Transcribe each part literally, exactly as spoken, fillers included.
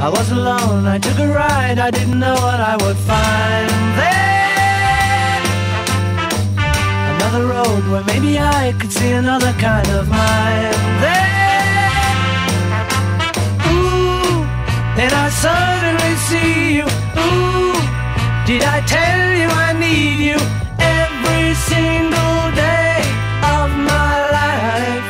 I was alone, I took a ride, I didn't know what I would find there. Another road where maybe I could see another kind of mind there. Ooh, then I suddenly see you. Ooh, did I tell you I need you every single day of my life?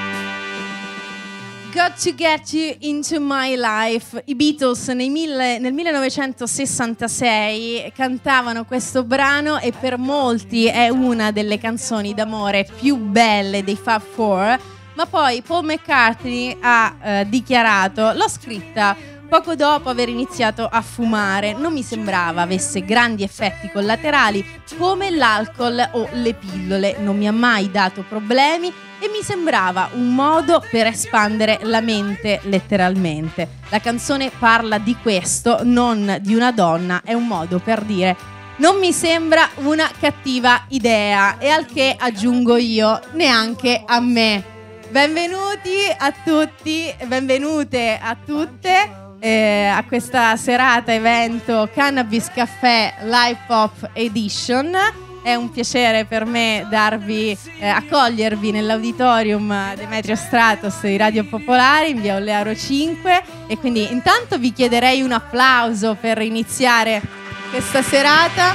Got to Get You Into My Life. I Beatles nei mille, nel millenovecentosessantasei cantavano questo brano e per molti è una delle canzoni d'amore più belle dei Fab Four, ma poi Paul McCartney ha eh, dichiarato: l'ho scritta poco dopo aver iniziato a fumare, non mi sembrava avesse grandi effetti collaterali come l'alcol o le pillole, non mi ha mai dato problemi e mi sembrava un modo per espandere la mente letteralmente. La canzone parla di questo, non di una donna, è un modo per dire non mi sembra una cattiva idea, e al che aggiungo io neanche a me. Benvenuti a tutti, benvenute a tutte eh, a questa serata evento Cannabis Caffè Live Pop Edition. È un piacere per me darvi, eh, accogliervi nell'auditorium Demetrio Stratos di Radio Popolare in via Ollearo cinque, e quindi intanto vi chiederei un applauso per iniziare questa serata.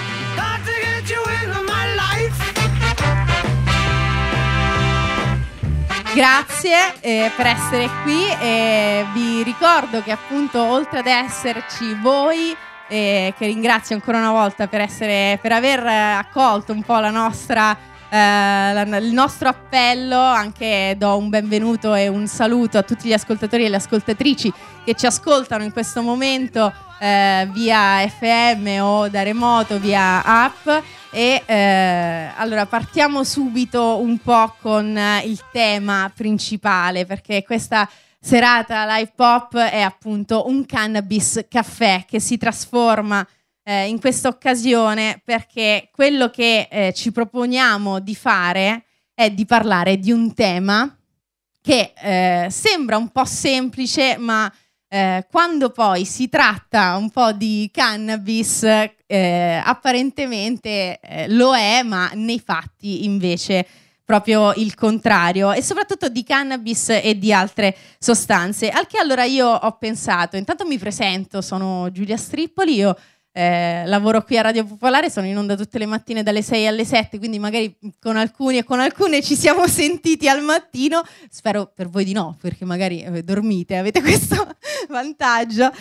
Grazie eh, per essere qui, e vi ricordo che appunto oltre ad esserci voi, eh, che ringrazio ancora una volta per essere, per aver accolto un po' la nostra, eh, la, il nostro appello, anche do un benvenuto e un saluto a tutti gli ascoltatori e le ascoltatrici che ci ascoltano in questo momento eh, via F M o da remoto via app. E eh, allora partiamo subito un po' con il tema principale, perché questa serata live pop è appunto un cannabis caffè che si trasforma eh, in questa occasione, perché quello che eh, ci proponiamo di fare è di parlare di un tema che eh, sembra un po' semplice, ma Eh, quando poi si tratta un po' di cannabis eh, apparentemente eh, lo è, ma nei fatti invece proprio il contrario, e soprattutto di cannabis e di altre sostanze. Al che allora io ho pensato, intanto mi presento, sono Giulia Strippoli, io eh, lavoro qui a Radio Popolare, sono in onda tutte le mattine dalle sei alle sette, quindi magari con alcuni e con alcune ci siamo sentiti al mattino, spero per voi di no, perché magari eh, dormite, avete questo vantaggio,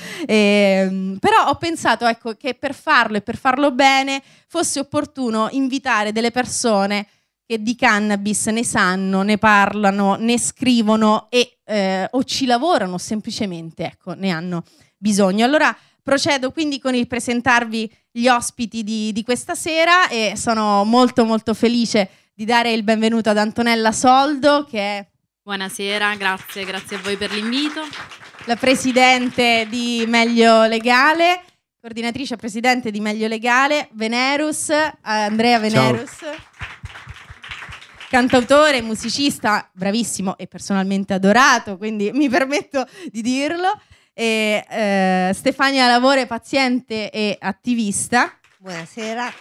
eh, però ho pensato, ecco, che per farlo e per farlo bene fosse opportuno invitare delle persone che di cannabis ne sanno, ne parlano, ne scrivono e eh, o ci lavorano semplicemente, ecco, ne hanno bisogno. Allora procedo quindi con il presentarvi gli ospiti di, di questa sera, e sono molto molto felice di dare il benvenuto ad Antonella Soldo, che è... Buonasera, grazie, grazie a voi per l'invito. La presidente di Meglio Legale, coordinatrice presidente di Meglio Legale, Venerus, Andrea Venerus. Ciao. Cantautore, musicista, bravissimo e personalmente adorato, quindi mi permetto di dirlo. E eh, Stefania Lavore, paziente e attivista. Buonasera.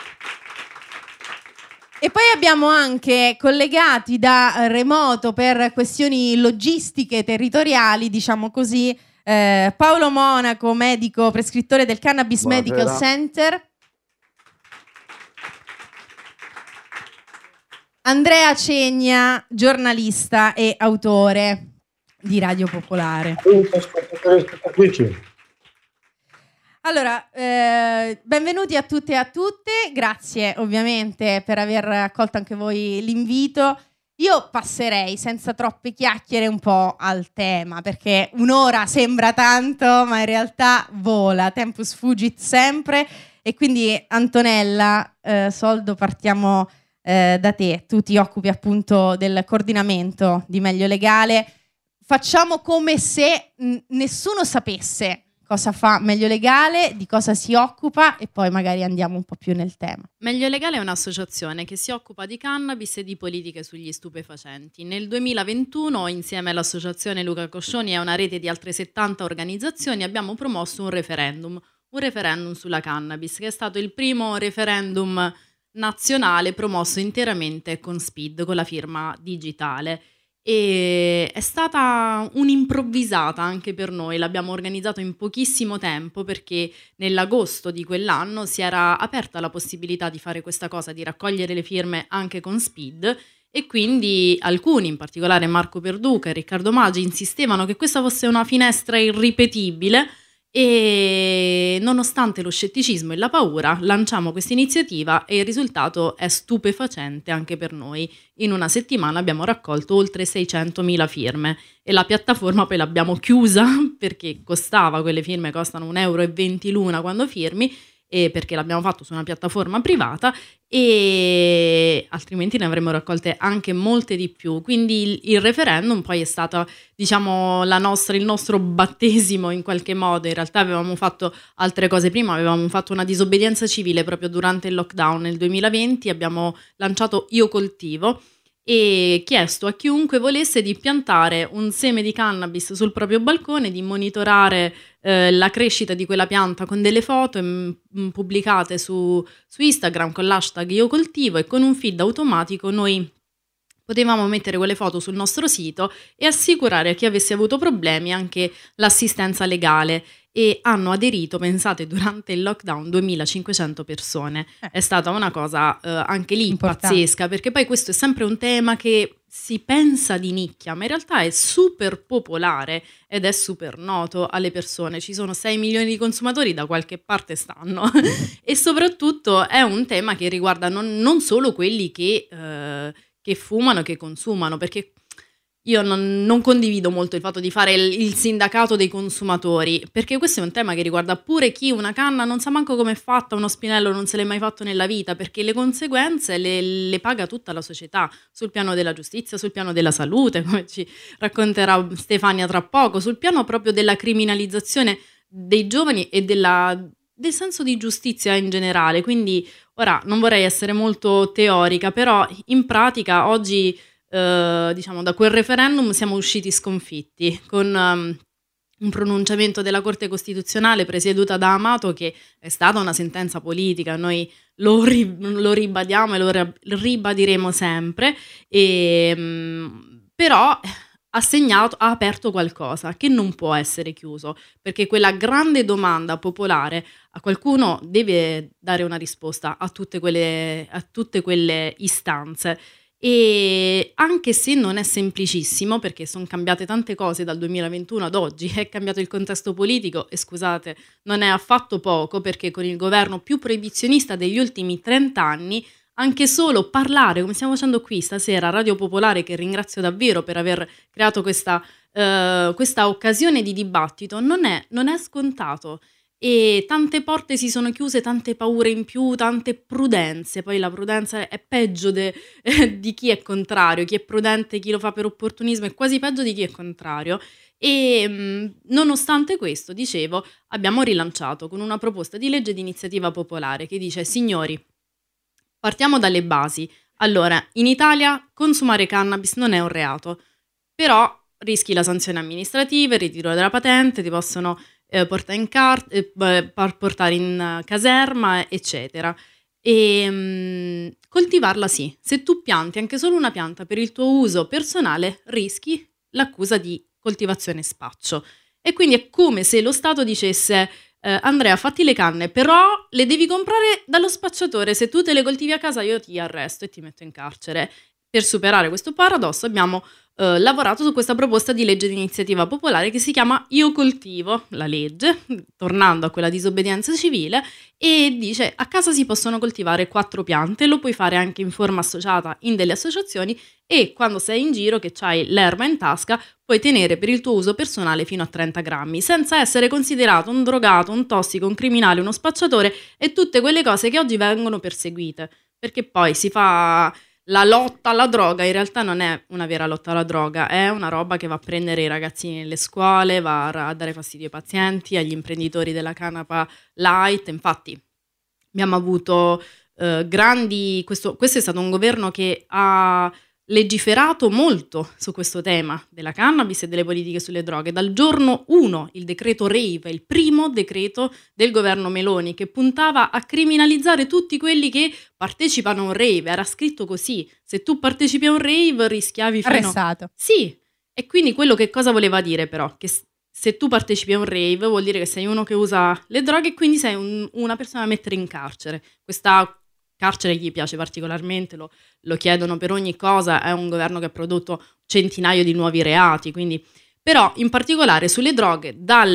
E poi abbiamo anche collegati da remoto per questioni logistiche territoriali, diciamo così, eh, Paolo Monaco, medico prescrittore del Cannabis Buonasera. Medical Center. Andrea Cegna, giornalista e autore di Radio Popolare. Allora, eh, benvenuti a tutte e a tutte, grazie ovviamente per aver accolto anche voi l'invito. Io passerei senza troppe chiacchiere un po' al tema, perché un'ora sembra tanto, ma in realtà vola, tempus fugit sempre, e quindi Antonella eh, Soldo, partiamo eh, da te. Tu ti occupi appunto del coordinamento di Meglio Legale. Facciamo come se n- nessuno sapesse cosa fa Meglio Legale, di cosa si occupa e poi magari andiamo un po' più nel tema. Meglio Legale è un'associazione che si occupa di cannabis e di politiche sugli stupefacenti. Nel duemilaventuno, insieme all'associazione Luca Coscioni e a una rete di altre settanta organizzazioni, abbiamo promosso un referendum, un referendum sulla cannabis, che è stato il primo referendum nazionale promosso interamente con SPID, con la firma digitale. E è stata un'improvvisata anche per noi, l'abbiamo organizzato in pochissimo tempo perché nell'agosto di quell'anno si era aperta la possibilità di fare questa cosa, di raccogliere le firme anche con SPID, e quindi alcuni, in particolare Marco Perduca e Riccardo Maggi, insistevano che questa fosse una finestra irripetibile. E nonostante lo scetticismo e la paura lanciamo questa iniziativa e il risultato è stupefacente anche per noi. In una settimana abbiamo raccolto oltre seicentomila firme e la piattaforma poi l'abbiamo chiusa perché costava, quelle firme costano un euro e venti l'una quando firmi, e perché l'abbiamo fatto su una piattaforma privata, e altrimenti ne avremmo raccolte anche molte di più. Quindi il, il referendum poi è stato, diciamo, la nostra, il nostro battesimo in qualche modo. In realtà avevamo fatto altre cose prima, avevamo fatto una disobbedienza civile proprio durante il lockdown nel duemilaventi, abbiamo lanciato Io Coltivo e chiesto a chiunque volesse di piantare un seme di cannabis sul proprio balcone, di monitorare eh, la crescita di quella pianta con delle foto mh, pubblicate su, su Instagram con l'hashtag Io Coltivo, e con un feed automatico noi potevamo mettere quelle foto sul nostro sito e assicurare a chi avesse avuto problemi anche l'assistenza legale. E hanno aderito, pensate, durante il lockdown duemilacinquecento persone. Eh. È stata una cosa eh, anche lì importante, pazzesca, perché poi questo è sempre un tema che si pensa di nicchia, ma in realtà è super popolare ed è super noto alle persone. Ci sono sei milioni di consumatori, da qualche parte stanno. E soprattutto è un tema che riguarda non, non solo quelli che, eh, che fumano, che consumano, perché io non, non condivido molto il fatto di fare il, il sindacato dei consumatori, perché questo è un tema che riguarda pure chi una canna non sa manco come è fatta, uno spinello non se l'è mai fatto nella vita, perché le conseguenze le, le paga tutta la società, sul piano della giustizia, sul piano della salute, come ci racconterà Stefania tra poco, sul piano proprio della criminalizzazione dei giovani e della, del senso di giustizia in generale. Quindi ora non vorrei essere molto teorica, però in pratica oggi Uh, diciamo da quel referendum siamo usciti sconfitti con um, un pronunciamento della Corte Costituzionale presieduta da Amato, che è stata una sentenza politica. Noi lo, ri- lo ribadiamo e lo ra- ribadiremo sempre, e, um, però ha segnato, ha aperto qualcosa che non può essere chiuso, perché quella grande domanda popolare, a qualcuno deve dare una risposta a tutte quelle, a tutte quelle istanze. E anche se non è semplicissimo, perché sono cambiate tante cose dal duemilaventuno ad oggi, è cambiato il contesto politico e scusate, non è affatto poco, perché con il governo più proibizionista degli ultimi trenta anni, anche solo parlare, come stiamo facendo qui stasera a Radio Popolare, che ringrazio davvero per aver creato questa, uh, questa occasione di dibattito, non è, non è scontato. E tante porte si sono chiuse, tante paure in più, tante prudenze. Poi la prudenza è peggio de, eh, di chi è contrario. Chi è prudente, chi lo fa per opportunismo, è quasi peggio di chi è contrario. E mh, nonostante questo, dicevo, abbiamo rilanciato con una proposta di legge di iniziativa popolare che dice: signori, partiamo dalle basi. Allora, in Italia consumare cannabis non è un reato, però rischi la sanzione amministrativa, il ritiro della patente, ti possono Eh, portare in car- eh, portare in uh, caserma, eccetera. E mh, coltivarla sì. Se tu pianti anche solo una pianta per il tuo uso personale, rischi l'accusa di coltivazione spaccio. E quindi è come se lo Stato dicesse: eh, Andrea, fatti le canne, però le devi comprare dallo spacciatore. Se tu te le coltivi a casa, io ti arresto e ti metto in carcere. Per superare questo paradosso abbiamo eh, lavorato su questa proposta di legge di iniziativa popolare che si chiama Io Coltivo, la legge, tornando a quella disobbedienza civile, e dice: a casa si possono coltivare quattro piante, lo puoi fare anche in forma associata in delle associazioni, e quando sei in giro che c'hai l'erba in tasca puoi tenere per il tuo uso personale fino a trenta grammi, senza essere considerato un drogato, un tossico, un criminale, uno spacciatore e tutte quelle cose che oggi vengono perseguite, perché poi si fa la lotta alla droga in realtà non è una vera lotta alla droga, è una roba che va a prendere i ragazzini nelle scuole, va a dare fastidio ai pazienti, agli imprenditori della canapa light. Infatti abbiamo avuto eh, grandi... Questo, questo è stato un governo che ha legiferato molto su questo tema della cannabis e delle politiche sulle droghe. Dal giorno uno il decreto rave, il primo decreto del governo Meloni, che puntava a criminalizzare tutti quelli che partecipano a un rave. Era scritto così: se tu partecipi a un rave rischiavi fino... Arrestato. Sì, e quindi quello che cosa voleva dire però? Che se tu partecipi a un rave vuol dire che sei uno che usa le droghe e quindi sei un, una persona da mettere in carcere. Questa carcere gli piace particolarmente, lo, lo chiedono per ogni cosa, è un governo che ha prodotto centinaio di nuovi reati, quindi... Però in particolare sulle droghe, dal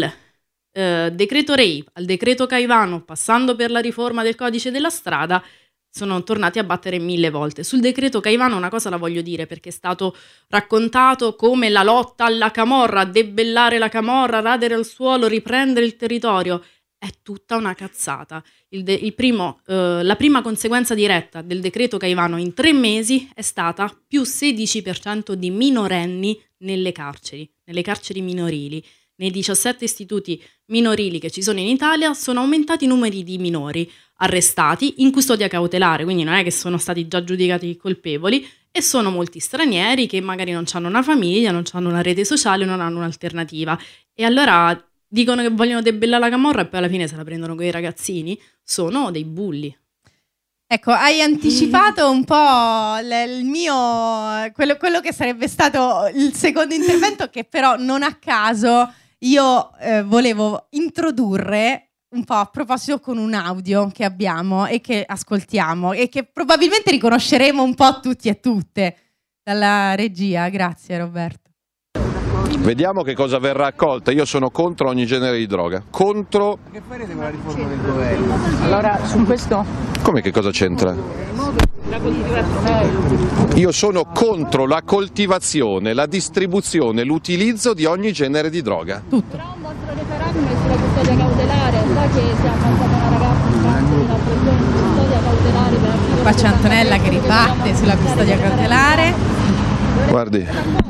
eh, decreto rave al decreto Caivano, passando per la riforma del codice della strada, sono tornati a battere mille volte. Sul decreto Caivano una cosa la voglio dire, perché è stato raccontato come la lotta alla camorra, debellare la camorra, radere al suolo, riprendere il territorio. È tutta una cazzata. Il de- il primo, eh, la prima conseguenza diretta del decreto Caivano in tre mesi è stata più sedici per cento di minorenni nelle carceri, nelle carceri minorili. Nei diciassette istituti minorili che ci sono in Italia sono aumentati i numeri di minori arrestati in custodia cautelare, quindi non è che sono stati già giudicati colpevoli, e sono molti stranieri che magari non hanno una famiglia, non hanno una rete sociale, non hanno un'alternativa. E allora dicono che vogliono debellare la camorra e poi alla fine se la prendono quei ragazzini. Sono dei bulli. Ecco, hai anticipato un po' l- il mio, quello, quello che sarebbe stato il secondo intervento, che però non a caso io eh, volevo introdurre un po' a proposito con un audio che abbiamo e che ascoltiamo e che probabilmente riconosceremo un po' tutti e tutte dalla regia. Grazie Roberto. Vediamo che cosa verrà accolta. Io sono contro ogni genere di droga. Contro... Che farete con la riforma del governo? Allora, su questo... Come che cosa c'entra? La coltivazione. Io sono contro la coltivazione, la distribuzione, l'utilizzo di ogni genere di droga. Tutto. Però un vostro referendum è sulla custodia cautelare. Sa che si è ammazzata una ragazza in carcere in altre zone di custodia cautelare per articolo Qua c'è Antonella che ribatte sulla custodia cautelare. Guardi,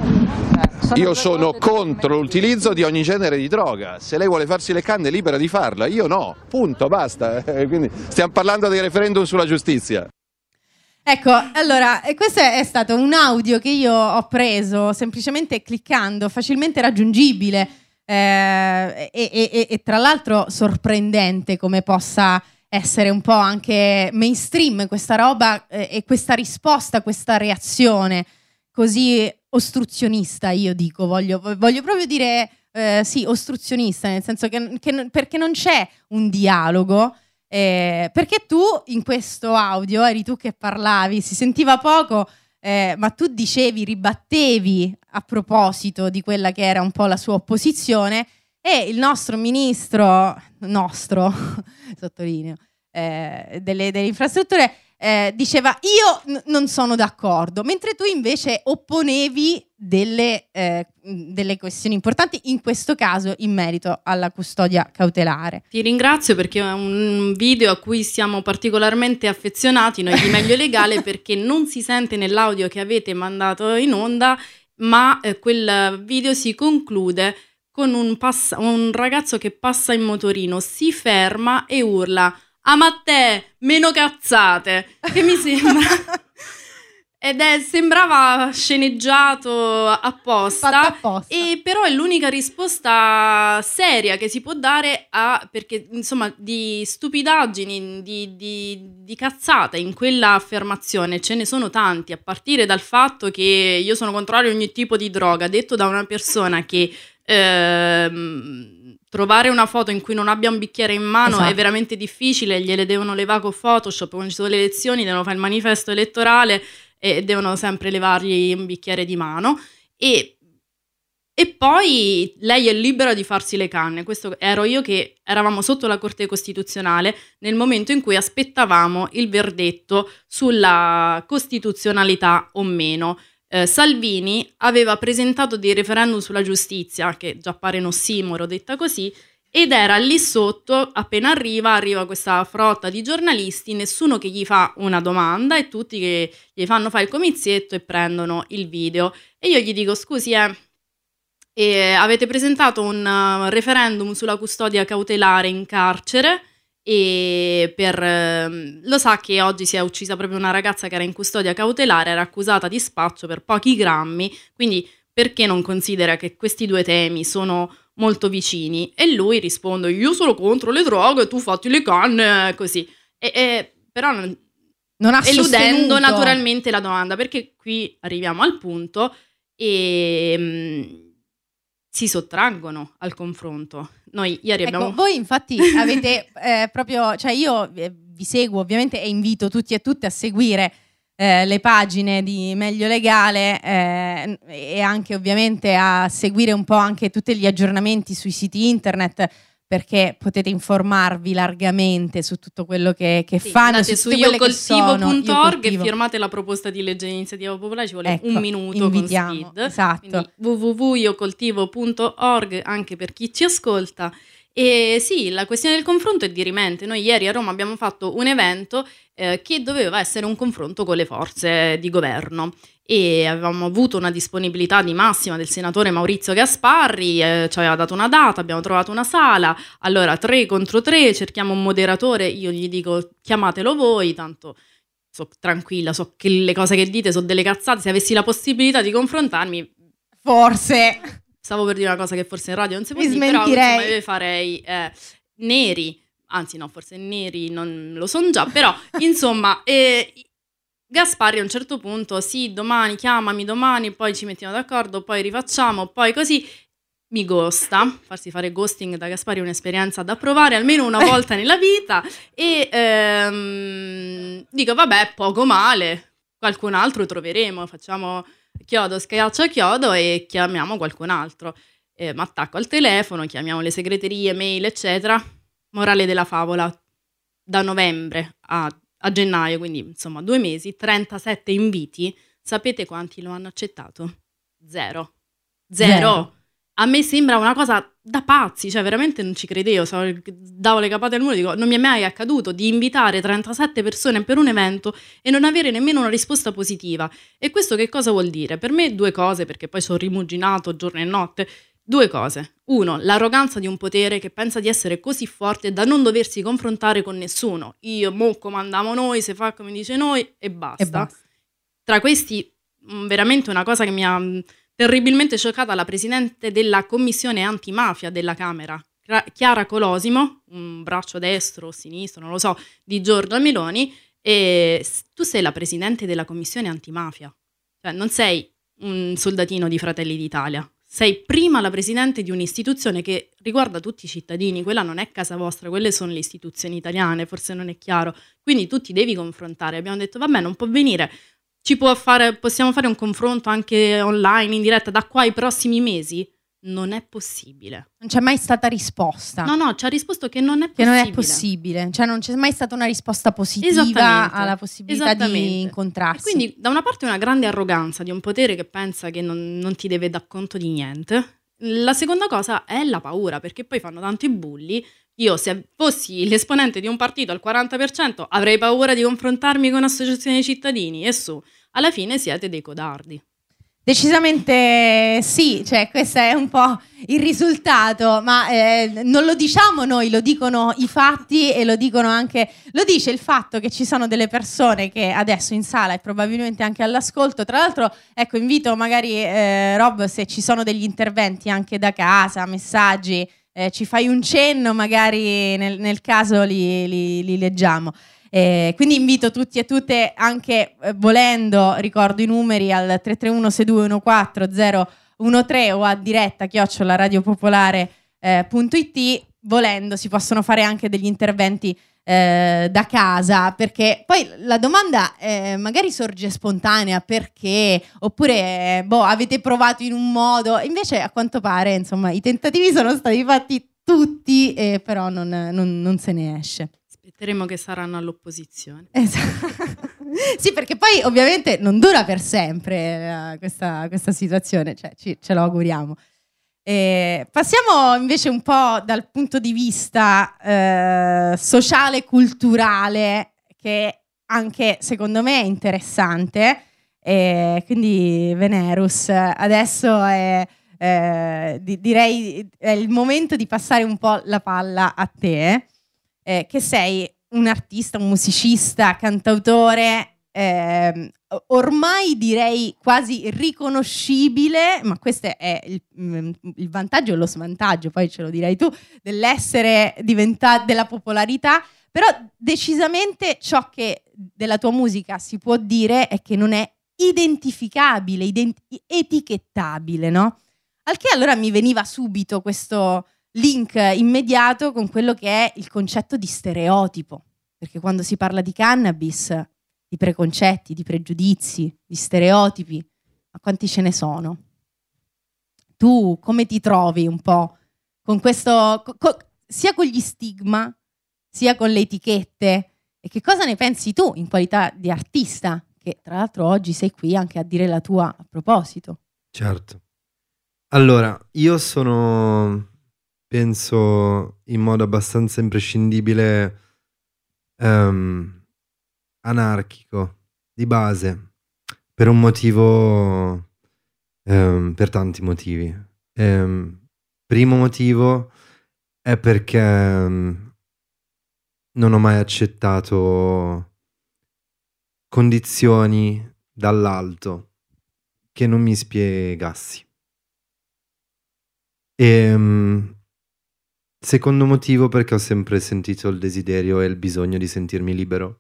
io sono contro l'utilizzo di ogni genere di droga. Se lei vuole farsi le canne è libera di farla, io no, punto, basta. Quindi stiamo parlando dei referendum sulla giustizia. Ecco, allora, questo è stato un audio che io ho preso semplicemente cliccando, facilmente raggiungibile eh, e, e, e tra l'altro sorprendente come possa essere un po' anche mainstream questa roba eh, e questa risposta, questa reazione così ostruzionista, io dico, voglio, voglio proprio dire eh, sì, ostruzionista, nel senso che, che perché non c'è un dialogo, eh, perché tu in questo audio eri tu che parlavi, si sentiva poco, eh, ma tu dicevi, ribattevi a proposito di quella che era un po' la sua opposizione, e il nostro ministro, nostro, sottolineo, eh, delle, delle infrastrutture, Eh, diceva io n- non sono d'accordo, mentre tu invece opponevi delle, eh, delle questioni importanti, in questo caso in merito alla custodia cautelare. Ti ringrazio perché è un video a cui siamo particolarmente affezionati noi di Meglio Legale, perché non si sente nell'audio che avete mandato in onda, ma eh, quel video si conclude con un, pass- un ragazzo che passa in motorino, si ferma e urla "a Mattè, meno cazzate", che mi sembra ed è sembrava sceneggiato apposta, Fatto apposta. E però è l'unica risposta seria che si può dare a, perché insomma di stupidaggini, di, di, di cazzate in quella affermazione ce ne sono tanti, a partire dal fatto che io sono contrario a ogni tipo di droga, detto da una persona che ehm, trovare una foto in cui non abbia un bicchiere in mano esatto. è veramente difficile, gliele devono levare con Photoshop, quando ci sono le elezioni devono fare il manifesto elettorale e devono sempre levargli un bicchiere di mano, e, e poi lei è libera di farsi le canne. Questo ero io che eravamo sotto la Corte Costituzionale nel momento in cui aspettavamo il verdetto sulla costituzionalità o meno. Eh, Salvini aveva presentato dei referendum sulla giustizia, che già pare un ossimoro detta così, ed era lì sotto, appena arriva, arriva questa frotta di giornalisti, nessuno che gli fa una domanda e tutti che gli fanno fare il comizietto e prendono il video. E io gli dico, scusi, eh, eh, avete presentato un uh, referendum sulla custodia cautelare in carcere e per, eh, lo sa che oggi si è uccisa proprio una ragazza che era in custodia cautelare, era accusata di spaccio per pochi grammi, quindi perché non considera che questi due temi sono molto vicini? E lui risponde, io sono contro le droghe, tu fatti le canne, così. E, e, però non, non ha eludendo sostenuto. naturalmente la domanda, perché qui arriviamo al punto e mh, si sottraggono al confronto. Noi ieri ecco, abbiamo... voi infatti avete eh, proprio, cioè io eh, vi seguo ovviamente e invito tutti e tutte a seguire Eh, le pagine di Meglio Legale eh, e anche ovviamente a seguire un po' anche tutti gli aggiornamenti sui siti internet, perché potete informarvi largamente su tutto quello che, che sì, fanno, andate su su io coltivo punto org e firmate la proposta di legge di iniziativa popolare, ci vuole ecco, un minuto invitiamo, con Speed. esatto. w w w punto io coltivo punto org anche per chi ci ascolta. E sì, la questione del confronto è dirimente. Noi ieri a Roma abbiamo fatto un evento eh, che doveva essere un confronto con le forze di governo e avevamo avuto una disponibilità di massima del senatore Maurizio Gasparri, eh, ci aveva dato una data, abbiamo trovato una sala, allora tre contro tre, cerchiamo un moderatore, io gli dico chiamatelo voi, tanto so tranquilla, so che le cose che dite sono delle cazzate, se avessi la possibilità di confrontarmi... Forse... Stavo per dire una cosa che forse in radio non si può Mi dire, però smentirei. insomma io farei eh, neri, anzi no, forse neri non lo sono già, però insomma eh, Gasparri a un certo punto, sì, domani, chiamami domani, poi ci mettiamo d'accordo, poi rifacciamo, poi così mi ghosta, farsi fare ghosting da Gasparri è un'esperienza da provare almeno una volta nella vita e ehm, dico vabbè, poco male, qualcun altro troveremo, facciamo... chiodo, schiaccia chiodo e chiamiamo qualcun altro. Eh, mi attacco al telefono, chiamiamo le segreterie, mail, eccetera. Morale della favola, da novembre a, a gennaio, quindi insomma due mesi, trentasette inviti. Sapete quanti lo hanno accettato? Zero. Zero. Zero. A me sembra una cosa da pazzi, cioè veramente non ci credevo, so, davo le capate al muro e dico non mi è mai accaduto di invitare trentasette persone per un evento e non avere nemmeno una risposta positiva. E questo che cosa vuol dire? Per me due cose, perché poi sono rimuginato giorno e notte, due cose. Uno, l'arroganza di un potere che pensa di essere così forte da non doversi confrontare con nessuno. Io, mo, comandiamo noi, se fa come dice noi e basta. E basta. Tra questi, veramente una cosa che mi ha... terribilmente scioccata la presidente della commissione antimafia della Camera, Chiara Colosimo, un braccio destro o sinistro, non lo so, di Giorgia Meloni, e tu sei la presidente della commissione antimafia, cioè non sei un soldatino di Fratelli d'Italia, sei prima la presidente di un'istituzione che riguarda tutti i cittadini, quella non è casa vostra, quelle sono le istituzioni italiane, forse non è chiaro, quindi tu ti devi confrontare. Abbiamo detto vabbè, non può venire, ci può fare, possiamo fare un confronto anche online, in diretta, da qua ai prossimi mesi? Non è possibile. Non c'è mai stata risposta. No, no, ci ha risposto che non è Che possibile. non è possibile. Cioè non c'è mai stata una risposta positiva alla possibilità di incontrarsi. E quindi da una parte una grande arroganza di un potere che pensa che non, non ti deve dar conto di niente. La seconda cosa è la paura, perché poi fanno tanti bulli. Io se fossi l'esponente di un partito al quaranta per cento avrei paura di confrontarmi con associazioni di cittadini e su, alla fine siete dei codardi. Decisamente sì, cioè questo è un po' il risultato, ma eh, non lo diciamo noi, lo dicono i fatti e lo dicono anche, lo dice il fatto che ci sono delle persone che adesso in sala e probabilmente anche all'ascolto, tra l'altro ecco invito magari eh, Rob, se ci sono degli interventi anche da casa, messaggi, eh, ci fai un cenno magari nel, nel caso li, li, li leggiamo. Eh, quindi invito tutti e tutte, anche eh, volendo, ricordo i numeri al tre tre uno sei due uno quattro zero uno tre o a diretta chiocciola radiopopolare punto it, volendo si possono fare anche degli interventi eh, da casa, perché poi la domanda eh, magari sorge spontanea, perché, oppure boh, avete provato in un modo, invece a quanto pare insomma i tentativi sono stati fatti tutti, eh, però non, non, non se ne esce. Aspetteremo che saranno all'opposizione. Esatto. Sì, perché poi ovviamente non dura per sempre uh, questa, questa situazione, cioè ci, ce lo auguriamo. Eh, passiamo invece un po' dal punto di vista eh, sociale, culturale, che anche secondo me è interessante. Eh, quindi Venerus, adesso è, eh, di- direi è il momento di passare un po' la palla a te, eh, che sei un artista, un musicista, cantautore, ehm, ormai direi quasi riconoscibile, ma questo è il, mm, il vantaggio e lo svantaggio, poi ce lo direi tu, dell'essere diventata, della popolarità, però decisamente ciò che della tua musica si può dire è che non è identificabile, ident- etichettabile, no? Al che allora mi veniva subito questo link immediato con quello che è il concetto di stereotipo, perché quando si parla di cannabis, di preconcetti, di pregiudizi, di stereotipi, ma quanti ce ne sono? Tu come ti trovi un po' con questo, co- co- sia con gli stigma, sia con le etichette, e che cosa ne pensi tu in qualità di artista, che tra l'altro oggi sei qui anche a dire la tua a proposito? Certo. Allora, io sono, penso in modo abbastanza imprescindibile, ehm, anarchico di base, per un motivo, ehm, per tanti motivi. Ehm, primo motivo è perché ehm, non ho mai accettato condizioni dall'alto che non mi spiegassi. E secondo motivo perché ho sempre sentito il desiderio e il bisogno di sentirmi libero.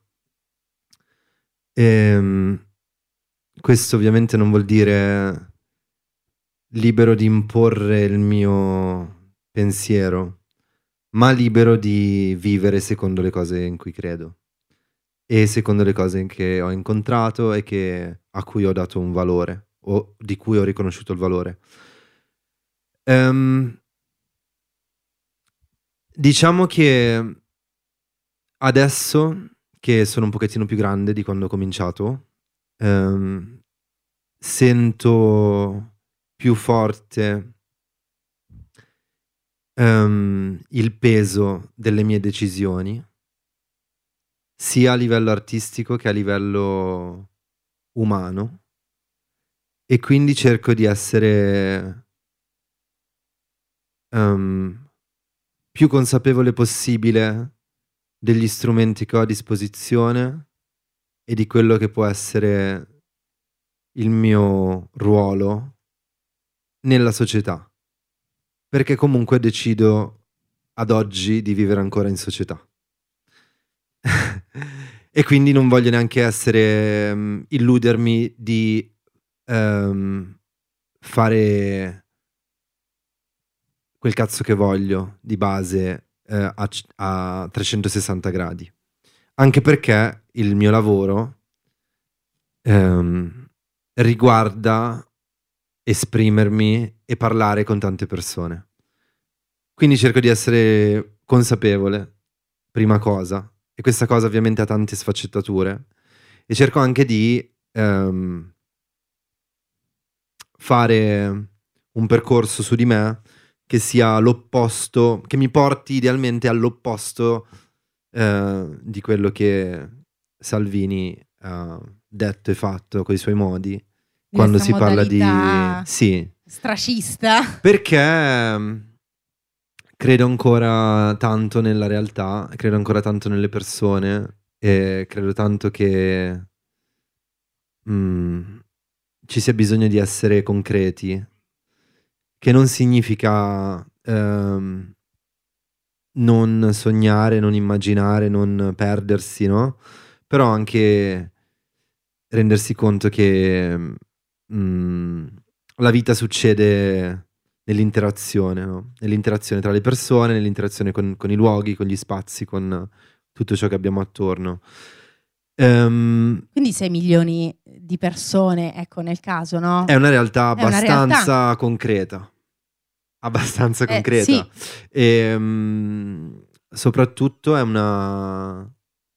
E questo ovviamente non vuol dire libero di imporre il mio pensiero, ma libero di vivere secondo le cose in cui credo e secondo le cose che ho incontrato e che, a cui ho dato un valore o di cui ho riconosciuto il valore. Ehm, diciamo che adesso che sono un pochettino più grande di quando ho cominciato, ehm, sento più forte ehm, il peso delle mie decisioni, sia a livello artistico che a livello umano, e quindi cerco di essere ehm, più consapevole possibile degli strumenti che ho a disposizione e di quello che può essere il mio ruolo nella società, perché comunque decido ad oggi di vivere ancora in società. E quindi non voglio neanche essere um, illudermi di um, fare quel cazzo che voglio di base uh, a, a trecentosessanta gradi, anche perché il mio lavoro um, riguarda esprimermi e parlare con tante persone, quindi cerco di essere consapevole, prima cosa, e questa cosa ovviamente ha tante sfaccettature, e cerco anche di um, fare un percorso su di me che sia l'opposto, che mi porti idealmente all'opposto uh, di quello che Salvini ha detto e fatto coi suoi modi, quando si parla di sì, stracista, perché credo ancora tanto nella realtà, credo ancora tanto nelle persone, e credo tanto che mm, ci sia bisogno di essere concreti, che non significa ehm, non sognare, non immaginare, non perdersi, no? Però anche rendersi conto che mm, la vita succede nell'interazione, no? Nell'interazione tra le persone, nell'interazione con, con i luoghi, con gli spazi, con tutto ciò che abbiamo attorno. Um, Quindi sei milioni di persone, ecco, nel caso, no? È una realtà abbastanza una realtà. concreta. Abbastanza eh, concreta. Sì. E um, soprattutto è una...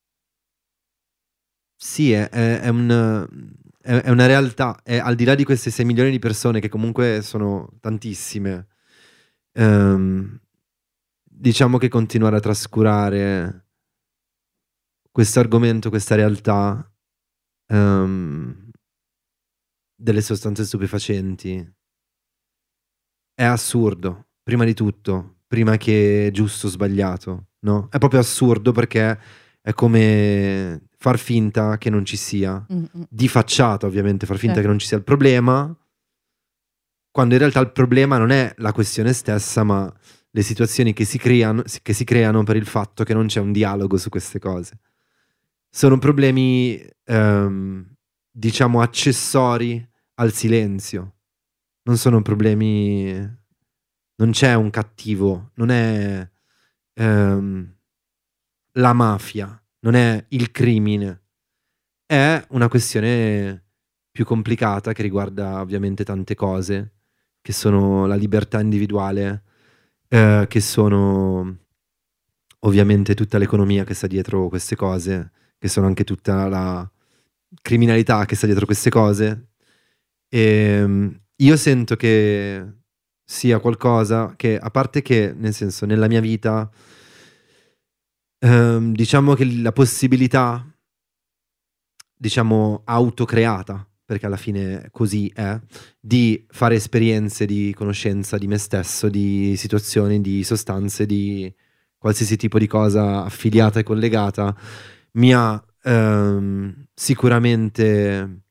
Sì, è, è, è un... è una realtà, è, al di là di queste sei milioni di persone che comunque sono tantissime, ehm, diciamo che continuare a trascurare questo argomento, questa realtà ehm, delle sostanze stupefacenti è assurdo, prima di tutto, prima che giusto o sbagliato, no? È proprio assurdo perché è come far finta che non ci sia, Mm-mm. di facciata ovviamente, far finta Certo. che non ci sia il problema, quando in realtà il problema non è la questione stessa, ma le situazioni che si creano, che si creano per il fatto che non c'è un dialogo su queste cose. Sono problemi, ehm, diciamo, accessori al silenzio. Non sono problemi... Non c'è un cattivo, non è ehm, la mafia, non è il crimine. È una questione più complicata che riguarda ovviamente tante cose, che sono la libertà individuale, eh, che sono ovviamente tutta l'economia che sta dietro queste cose, che sono anche tutta la criminalità che sta dietro queste cose. E io sento che sia qualcosa che, a parte che, nel senso, nella mia vita, ehm, diciamo che la possibilità, diciamo, autocreata, perché alla fine così è, di fare esperienze di conoscenza di me stesso, di situazioni, di sostanze, di qualsiasi tipo di cosa affiliata e collegata, mi ha ehm, sicuramente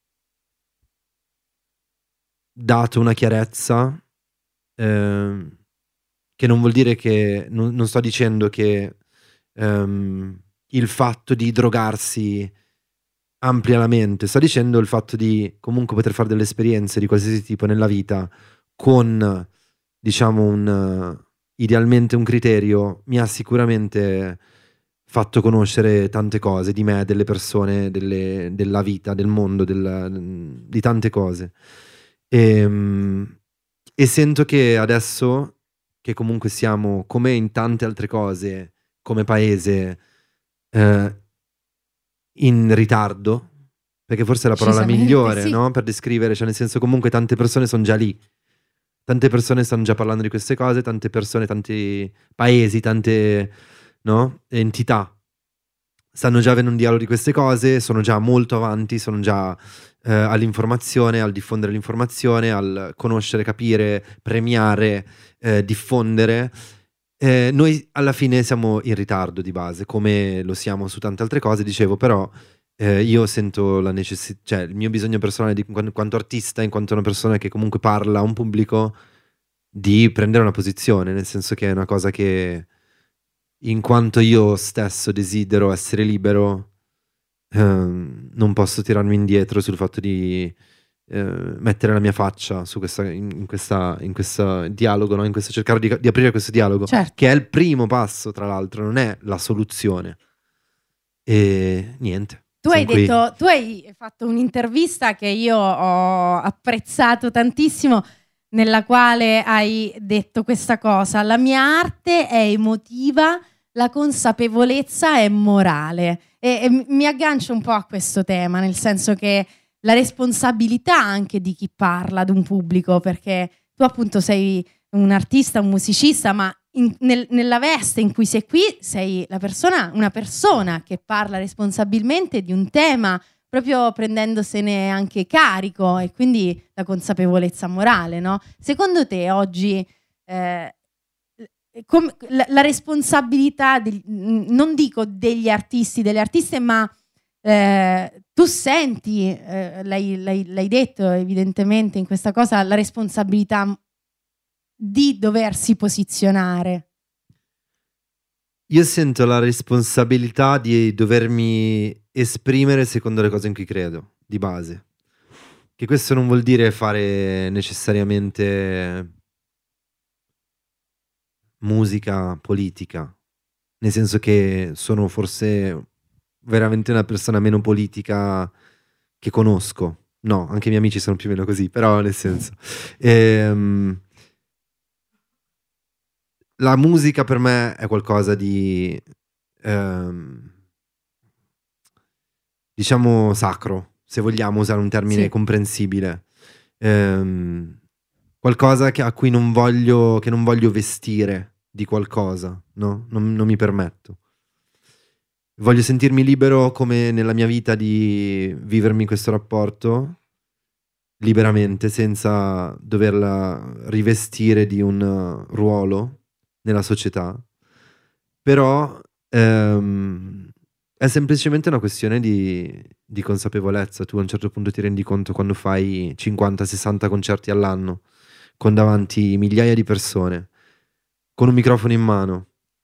dato una chiarezza, ehm, che non vuol dire che, non, non sto dicendo che ehm, il fatto di drogarsi amplia la mente, sto dicendo il fatto di comunque poter fare delle esperienze di qualsiasi tipo nella vita con, diciamo, un idealmente un criterio, mi ha sicuramente fatto conoscere tante cose di me, delle persone, delle- della vita, del mondo, del- di tante cose. E, e sento che adesso, che comunque siamo, come in tante altre cose, come paese, eh, in ritardo, perché forse è la parola Decisamente, migliore, sì. no? Per descrivere, cioè nel senso comunque tante persone sono già lì, tante persone stanno già parlando di queste cose, tante persone, tanti paesi, tante, no? Entità stanno già avendo un dialogo di queste cose, sono già molto avanti, sono già eh, all'informazione, al diffondere l'informazione, al conoscere, capire, premiare, eh, diffondere. Eh, noi alla fine siamo in ritardo di base, come lo siamo su tante altre cose, dicevo, però eh, io sento la necessità, cioè il mio bisogno personale di, in quanto, in quanto artista, in quanto una persona che comunque parla a un pubblico, di prendere una posizione, nel senso che è una cosa che, in quanto io stesso desidero essere libero, ehm, non posso tirarmi indietro sul fatto di eh, mettere la mia faccia su questa, in, in questa, in questo dialogo, no? In questo cercare di, di aprire questo dialogo, Certo. che è il primo passo, tra l'altro, non è la soluzione. E niente. Tu hai son qui. detto, tu hai fatto un'intervista che io ho apprezzato tantissimo, nella quale hai detto questa cosa: la mia arte è emotiva, la consapevolezza è morale. E, e mi aggancio un po' a questo tema, nel senso che la responsabilità anche di chi parla ad un pubblico, perché tu appunto sei un artista, un musicista, ma in- nel- nella veste in cui sei qui sei la persona, una persona che parla responsabilmente di un tema, proprio prendendosene anche carico, e quindi la consapevolezza morale, no? Secondo te oggi eh, com- la, la responsabilità, del- non dico degli artisti, delle artiste, ma eh, tu senti, eh, l'hai, l'hai- l'hai detto evidentemente in questa cosa, la responsabilità di doversi posizionare? Io sento la responsabilità di dovermi esprimere secondo le cose in cui credo, di base. Che questo non vuol dire fare necessariamente musica politica, nel senso che sono forse veramente una persona meno politica che conosco. No, anche i miei amici sono più o meno così, però nel senso... ehm, la musica per me è qualcosa di, ehm, diciamo, sacro, se vogliamo usare un termine Sì. comprensibile. Ehm, qualcosa che, a cui non voglio, che non voglio vestire di qualcosa, no? Non, non mi permetto. Voglio sentirmi libero come nella mia vita di vivermi questo rapporto liberamente, senza doverla rivestire di un ruolo nella società. Però ehm, è semplicemente una questione di, di consapevolezza. Tu a un certo punto ti rendi conto quando fai cinquanta sessanta concerti all'anno con davanti migliaia di persone, con un microfono in mano,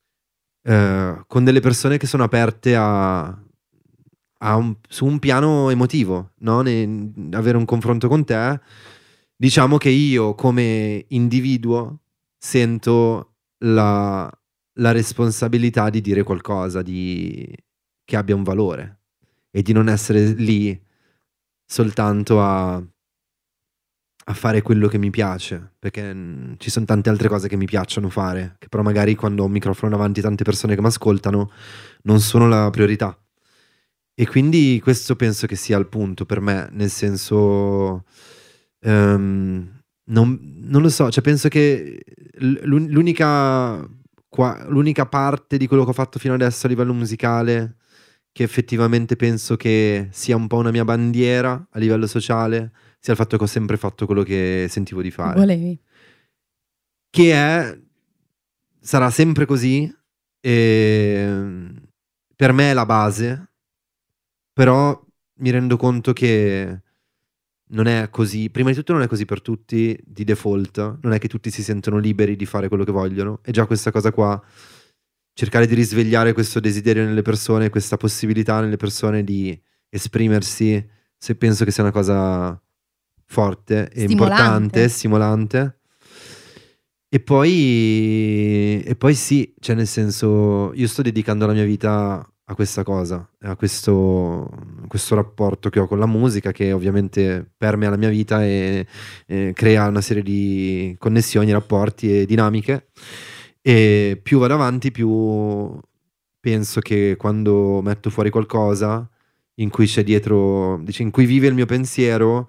eh, con delle persone che sono aperte a, a un, su un piano emotivo, no? Ne, avere un confronto con te. Diciamo che io come individuo sento la, la responsabilità di dire qualcosa di, che abbia un valore e di non essere lì soltanto a a fare quello che mi piace, perché mh, ci sono tante altre cose che mi piacciono fare, che però magari quando ho un microfono davanti a tante persone che mi ascoltano non sono la priorità. E quindi questo penso che sia il punto per me, nel senso ehm, non, non lo so, cioè penso che l'un- l'unica, qua- l'unica parte di quello che ho fatto fino adesso a livello musicale che effettivamente penso che sia un po' una mia bandiera a livello sociale sia il fatto che ho sempre fatto quello che sentivo di fare. Volevi. Che è, sarà sempre così, e per me è la base, però mi rendo conto che non è così, prima di tutto non è così per tutti di default, non è che tutti si sentono liberi di fare quello che vogliono, e già questa cosa qua, cercare di risvegliare questo desiderio nelle persone, questa possibilità nelle persone di esprimersi, se penso che sia una cosa forte e Stimolante. importante, stimolante. E poi e poi sì, cioè nel senso, io sto dedicando la mia vita a questa cosa, a questo, questo rapporto che ho con la musica, che ovviamente permea la mia vita e, e crea una serie di connessioni, rapporti e dinamiche. E più vado avanti, più penso che quando metto fuori qualcosa in cui c'è dietro, dice, in cui vive il mio pensiero,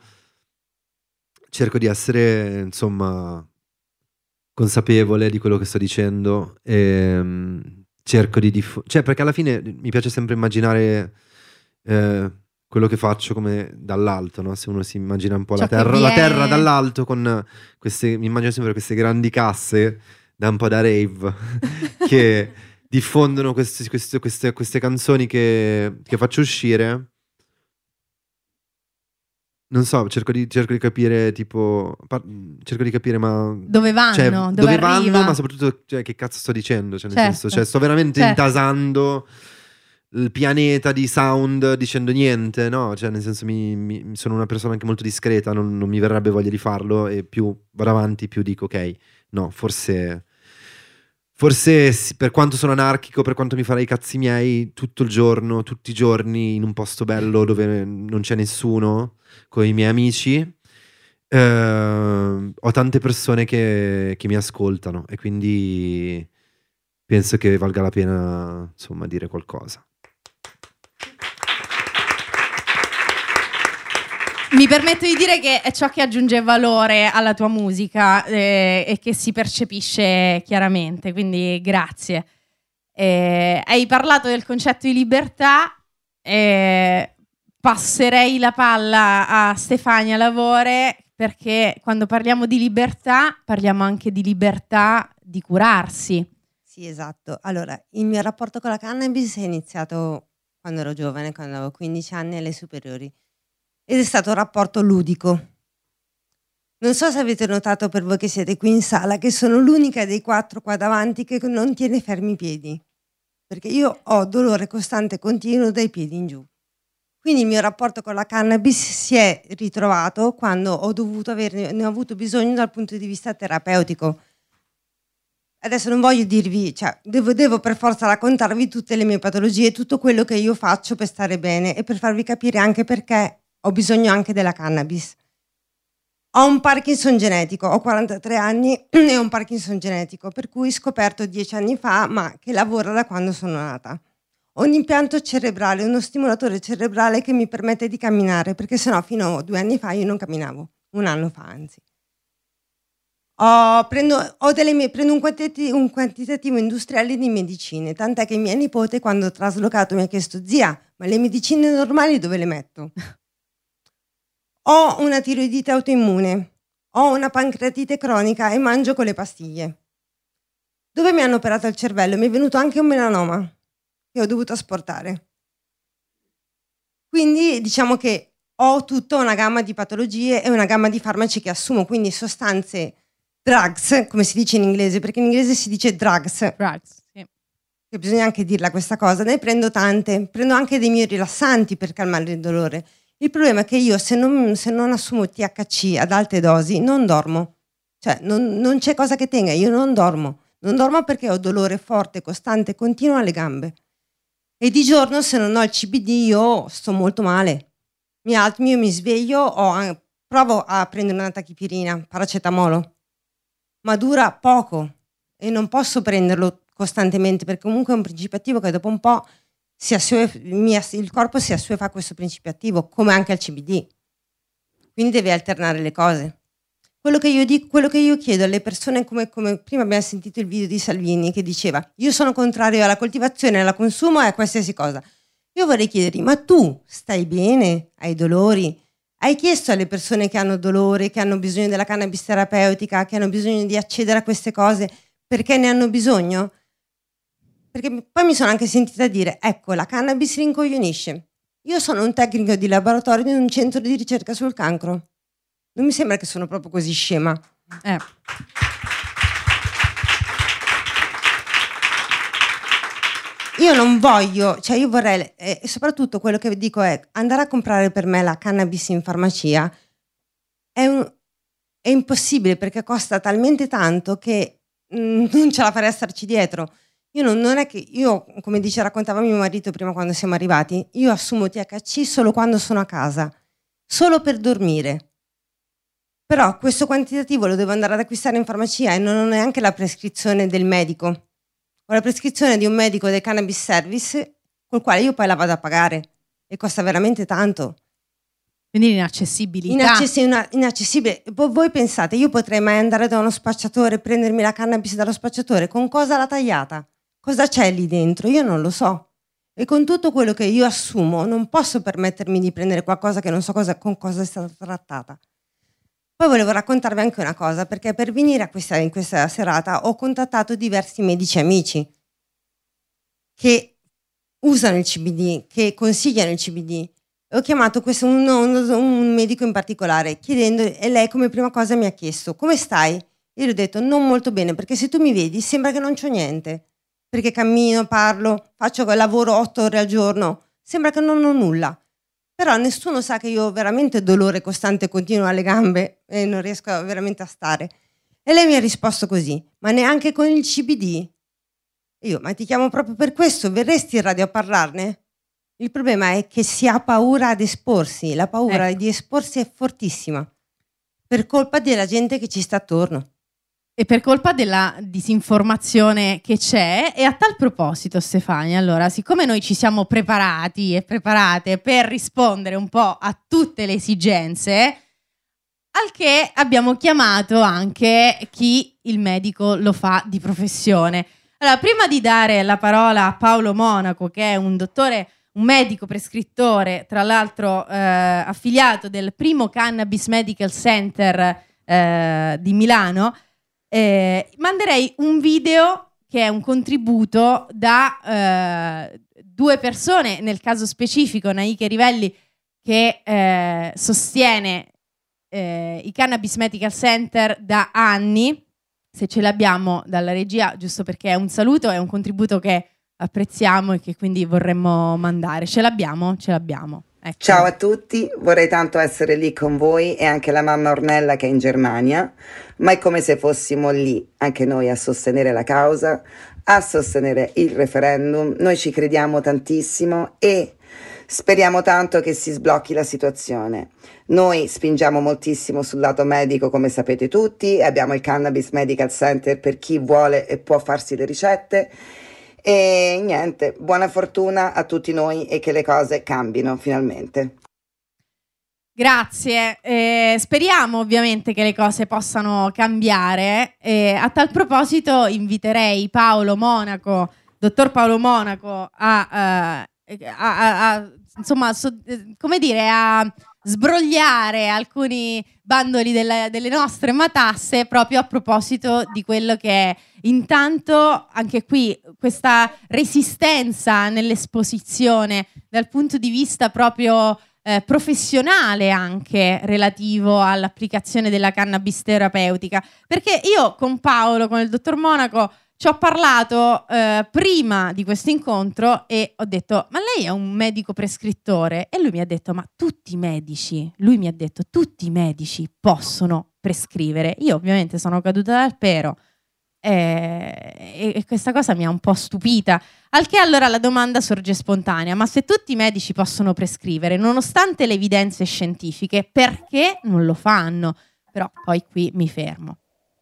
cerco di essere, insomma, consapevole di quello che sto dicendo e mm, cerco di diffo- cioè, perché alla fine mi piace sempre immaginare eh, quello che faccio come dall'alto, no? Se uno si immagina un po' Ciò la che terra, la viene- terra dall'alto, con queste, mi immagino sempre queste grandi casse da un po' da rave che diffondono queste, queste, queste, queste canzoni che, che faccio uscire. Non so, cerco di, cerco di capire, tipo, par- cerco di capire, ma Dove vanno? cioè, dove dove vanno, arriva? ma soprattutto, cioè, che cazzo sto dicendo? Cioè, nel Certo. senso, cioè, sto veramente Certo. intasando il pianeta di sound dicendo niente, no? Cioè, nel senso, mi, mi- sono una persona anche molto discreta, non, non mi verrebbe voglia di farlo, e più vado avanti, più dico, ok, no, forse... Forse sì, per quanto sono anarchico, per quanto mi farei i cazzi miei tutto il giorno, tutti i giorni, in un posto bello dove non c'è nessuno, con i miei amici, eh, ho tante persone che, che mi ascoltano, e quindi penso che valga la pena, insomma, dire qualcosa. Mi permetto di dire che è ciò che aggiunge valore alla tua musica eh, e che si percepisce chiaramente, quindi grazie. Eh, hai parlato del concetto di libertà, eh, passerei la palla a Stefania Lavore, perché quando parliamo di libertà parliamo anche di libertà di curarsi. Sì, esatto. Allora, il mio rapporto con la cannabis è iniziato quando ero giovane, quando avevo quindici anni alle superiori. Ed è stato un rapporto ludico. Non so se avete notato, per voi che siete qui in sala, che sono l'unica dei quattro qua davanti che non tiene fermi i piedi. Perché io ho dolore costante e continuo dai piedi in giù. Quindi il mio rapporto con la cannabis si è ritrovato quando ho dovuto averne, ne ho avuto bisogno dal punto di vista terapeutico. Adesso non voglio dirvi, cioè, devo, devo per forza raccontarvi tutte le mie patologie, tutto quello che io faccio per stare bene e per farvi capire anche perché ho bisogno anche della cannabis. Ho un Parkinson genetico, ho quarantatré anni e ho un Parkinson genetico, per cui scoperto dieci anni fa, ma che lavora da quando sono nata. Ho un impianto cerebrale, uno stimolatore cerebrale che mi permette di camminare, perché sennò fino a due anni fa io non camminavo, un anno fa anzi. Ho, prendo, ho delle mie- prendo un, quantitativo, un quantitativo industriale di medicine, tant'è che mia nipote quando ho traslocato mi ha chiesto: zia, ma le medicine normali dove le metto? Ho una tiroidite autoimmune, ho una pancreatite cronica e mangio con le pastiglie. Dove mi hanno operato il cervello mi è venuto anche un melanoma che ho dovuto asportare. Quindi diciamo che ho tutta una gamma di patologie e una gamma di farmaci che assumo, quindi sostanze, drugs, come si dice in inglese, perché in inglese si dice drugs, Drugs, sì. che bisogna anche dirla questa cosa, ne prendo tante, prendo anche dei miei rilassanti per calmare il dolore. Il problema è che io se non, se non assumo T H C ad alte dosi non dormo, cioè non, non c'è cosa che tenga, io non dormo, non dormo perché ho dolore forte, costante, continuo alle gambe e di giorno se non ho il C B D io sto molto male, mi alzo, io mi sveglio, ho, provo a prendere una tachipirina, paracetamolo, ma dura poco e non posso prenderlo costantemente perché comunque è un principio attivo che dopo un po' si assue, mi, il corpo si assuefa a questo principio attivo, come anche al C B D, quindi devi alternare le cose. Quello che io dico, quello che io chiedo alle persone, come, come prima abbiamo sentito il video di Salvini che diceva io sono contrario alla coltivazione, alla consumo e a qualsiasi cosa. Io vorrei chiedergli: ma tu stai bene? Hai dolori? Hai chiesto alle persone che hanno dolore, che hanno bisogno della cannabis terapeutica, che hanno bisogno di accedere a queste cose, perché ne hanno bisogno? Perché poi mi sono anche sentita dire: ecco, la cannabis rincoglionisce. Io sono un tecnico di laboratorio di un centro di ricerca sul cancro. Non mi sembra che sono proprio così scema. Eh. Io non voglio, cioè io vorrei, e soprattutto quello che dico è: andare a comprare per me la cannabis in farmacia è, un, è impossibile perché costa talmente tanto che mh, non ce la farei a starci dietro. Io non, non è che io, come dice, raccontava mio marito prima quando siamo arrivati, io assumo T H C solo quando sono a casa, solo per dormire. Però questo quantitativo lo devo andare ad acquistare in farmacia e non ho neanche la prescrizione del medico. Ho la prescrizione di un medico del cannabis service col quale io poi la vado a pagare e costa veramente tanto. Quindi l'inaccessibilità. Inaccessi- una- inaccessibile. Vo- voi pensate, io potrei mai andare da uno spacciatore e prendermi la cannabis dallo spacciatore? Con cosa l'ha tagliata? Cosa c'è lì dentro? Io non lo so. E con tutto quello che io assumo non posso permettermi di prendere qualcosa che non so cosa, con cosa è stata trattata. Poi volevo raccontarvi anche una cosa, perché per venire a questa, in questa serata ho contattato diversi medici amici che usano il C B D, che consigliano il C B D. Ho chiamato questo, un, un, un medico in particolare chiedendo, e lei come prima cosa mi ha chiesto: come stai? Io gli ho detto: non molto bene, perché se tu mi vedi sembra che non c'ho niente, perché cammino, parlo, faccio lavoro otto ore al giorno, sembra che non ho nulla. Però nessuno sa che io ho veramente dolore costante e continuo alle gambe e non riesco veramente a stare. E lei mi ha risposto così: ma neanche con il C B D? E io: ma ti chiamo proprio per questo, verresti in radio a parlarne? Il problema è che si ha paura ad esporsi, la paura Ecco. di esporsi è fortissima, per colpa della gente che ci sta attorno. E per colpa della disinformazione che c'è. E a tal proposito, Stefania, allora, siccome noi ci siamo preparati e preparate per rispondere un po' a tutte le esigenze, al che abbiamo chiamato anche chi il medico lo fa di professione. Allora, prima di dare la parola a Paolo Monaco, che è un dottore, un medico prescrittore, tra l'altro eh, affiliato del primo Cannabis Medical Center eh, di Milano, Eh, manderei un video che è un contributo da eh, due persone, nel caso specifico Naike Rivelli, che eh, sostiene eh, i Cannabis Medical Center da anni. Se ce l'abbiamo dalla regia, giusto perché è un saluto, è un contributo che apprezziamo e che quindi vorremmo mandare. Ce l'abbiamo? Ce l'abbiamo. Ecco. Ciao a tutti, vorrei tanto essere lì con voi e anche la mamma Ornella che è in Germania, ma è come se fossimo lì anche noi a sostenere la causa, a sostenere il referendum. Noi ci crediamo tantissimo e speriamo tanto che si sblocchi la situazione. Noi spingiamo moltissimo sul lato medico, come sapete tutti, abbiamo il Cannabis Medical Center per chi vuole e può farsi le ricette. E niente, buona fortuna a tutti noi e che le cose cambino finalmente. Grazie, eh, speriamo ovviamente che le cose possano cambiare. Eh, a tal proposito inviterei Paolo Monaco, dottor Paolo Monaco, a, eh, a, a, a insomma, so, eh, come dire, a sbrogliare alcuni bandoli della, delle nostre matasse proprio a proposito di quello che è intanto anche qui questa resistenza nell'esposizione dal punto di vista proprio Eh, professionale anche relativo all'applicazione della cannabis terapeutica, perché io con Paolo, con il dottor Monaco, ci ho parlato eh, prima di questo incontro e ho detto: ma lei è un medico prescrittore? E lui mi ha detto: ma tutti i medici, lui mi ha detto tutti i medici possono prescrivere. Io ovviamente sono caduta dal pero e, e questa cosa mi ha un po' stupita, al che allora la domanda sorge spontanea: ma se tutti i medici possono prescrivere nonostante le evidenze scientifiche, perché non lo fanno? Però poi qui mi fermo.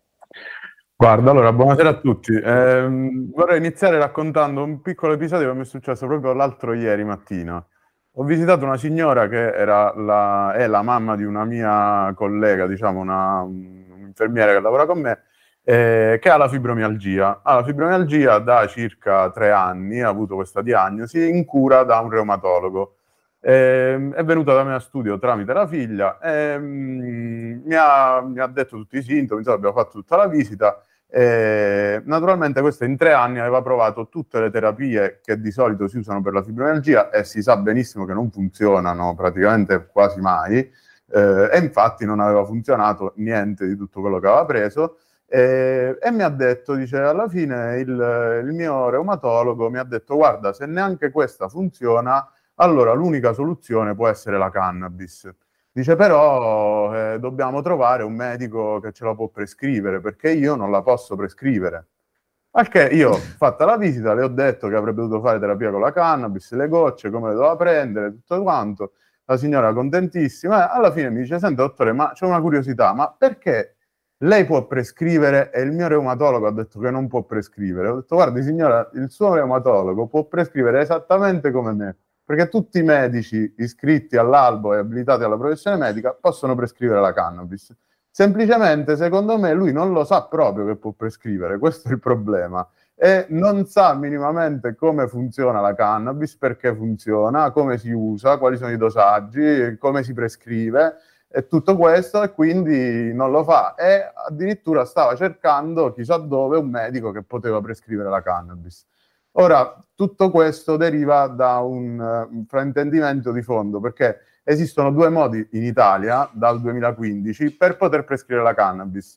Guarda, allora, buonasera a tutti. Eh, vorrei iniziare raccontando un piccolo episodio che mi è successo proprio l'altro ieri mattina. Ho visitato una signora che era la, è la mamma di una mia collega, diciamo una, un'infermiera che lavora con me, Eh, che ha la fibromialgia. Ha la fibromialgia da circa tre anni, ha avuto questa diagnosi in cura da un reumatologo. Eh, è venuta da me a studio tramite la figlia, eh, mi, ha, mi ha detto tutti i sintomi, insomma, abbiamo fatto tutta la visita. Eh, naturalmente questa in tre anni aveva provato tutte le terapie che di solito si usano per la fibromialgia e si sa benissimo che non funzionano praticamente quasi mai, eh, e infatti non aveva funzionato niente di tutto quello che aveva preso. Eh, e mi ha detto, dice, alla fine il, il mio reumatologo mi ha detto: guarda, se neanche questa funziona, allora l'unica soluzione può essere la cannabis. Dice, però eh, dobbiamo trovare un medico che ce la può prescrivere, perché io non la posso prescrivere. Al che io, fatta la visita, le ho detto che avrebbe dovuto fare terapia con la cannabis, le gocce, come le doveva prendere, tutto quanto. La signora contentissima. Alla fine mi dice: senta dottore, ma c'è una curiosità, ma perché lei può prescrivere e il mio reumatologo ha detto che non può prescrivere? Ho detto: guardi signora, il suo reumatologo può prescrivere esattamente come me, perché tutti i medici iscritti all'albo e abilitati alla professione medica possono prescrivere la cannabis. Semplicemente, secondo me, lui non lo sa proprio che può prescrivere, questo è il problema. E non sa minimamente come funziona la cannabis, perché funziona, come si usa, quali sono i dosaggi, come si prescrive, e tutto questo, e quindi non lo fa. E addirittura stava cercando, chissà dove, un medico che poteva prescrivere la cannabis. Ora, tutto questo deriva da un, uh, un fraintendimento di fondo, perché esistono due modi in Italia, dal duemilaquindici, per poter prescrivere la cannabis.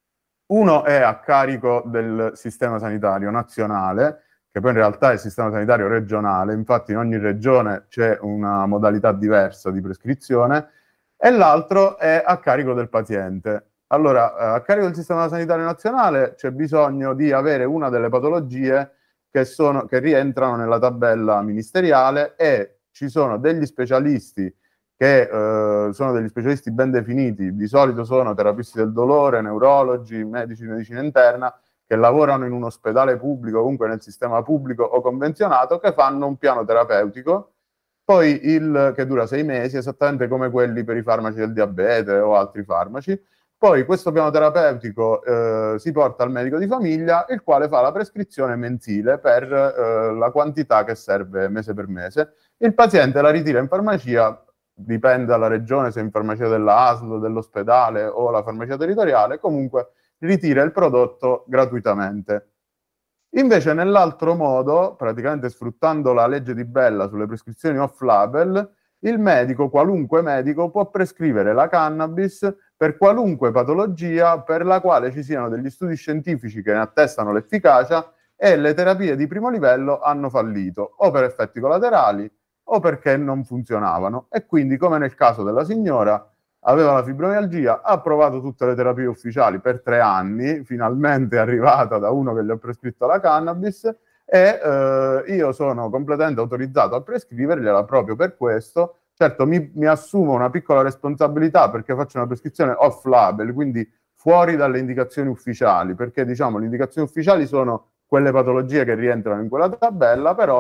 Uno è a carico del sistema sanitario nazionale, che poi in realtà è il sistema sanitario regionale, infatti in ogni regione c'è una modalità diversa di prescrizione, e l'altro è a carico del paziente. Allora, a carico del sistema sanitario nazionale c'è bisogno di avere una delle patologie che, sono, che rientrano nella tabella ministeriale, e ci sono degli specialisti che eh, sono degli specialisti ben definiti, di solito sono terapisti del dolore, neurologi, medici di medicina interna, che lavorano in un ospedale pubblico, comunque nel sistema pubblico o convenzionato, che fanno un piano terapeutico, poi il, che dura sei mesi, esattamente come quelli per i farmaci del diabete o altri farmaci. Poi questo piano terapeutico eh, si porta al medico di famiglia, il quale fa la prescrizione mensile per eh, la quantità che serve mese per mese. Il paziente la ritira in farmacia, dipende dalla regione, se è in farmacia della A S L, dell'ospedale o la farmacia territoriale, comunque ritira il prodotto gratuitamente. Invece nell'altro modo, praticamente sfruttando la legge di Bella sulle prescrizioni off-label, il medico, qualunque medico, può prescrivere la cannabis per qualunque patologia per la quale ci siano degli studi scientifici che ne attestano l'efficacia e le terapie di primo livello hanno fallito, o per effetti collaterali o perché non funzionavano. E quindi, come nel caso della signora, aveva la fibromialgia, ha provato tutte le terapie ufficiali per tre anni, finalmente è arrivata da uno che gli ha prescritto la cannabis, e eh, io sono completamente autorizzato a prescrivergliela proprio per questo. Certo, mi, mi assumo una piccola responsabilità perché faccio una prescrizione off-label, quindi fuori dalle indicazioni ufficiali, perché diciamo le indicazioni ufficiali sono quelle patologie che rientrano in quella tabella, però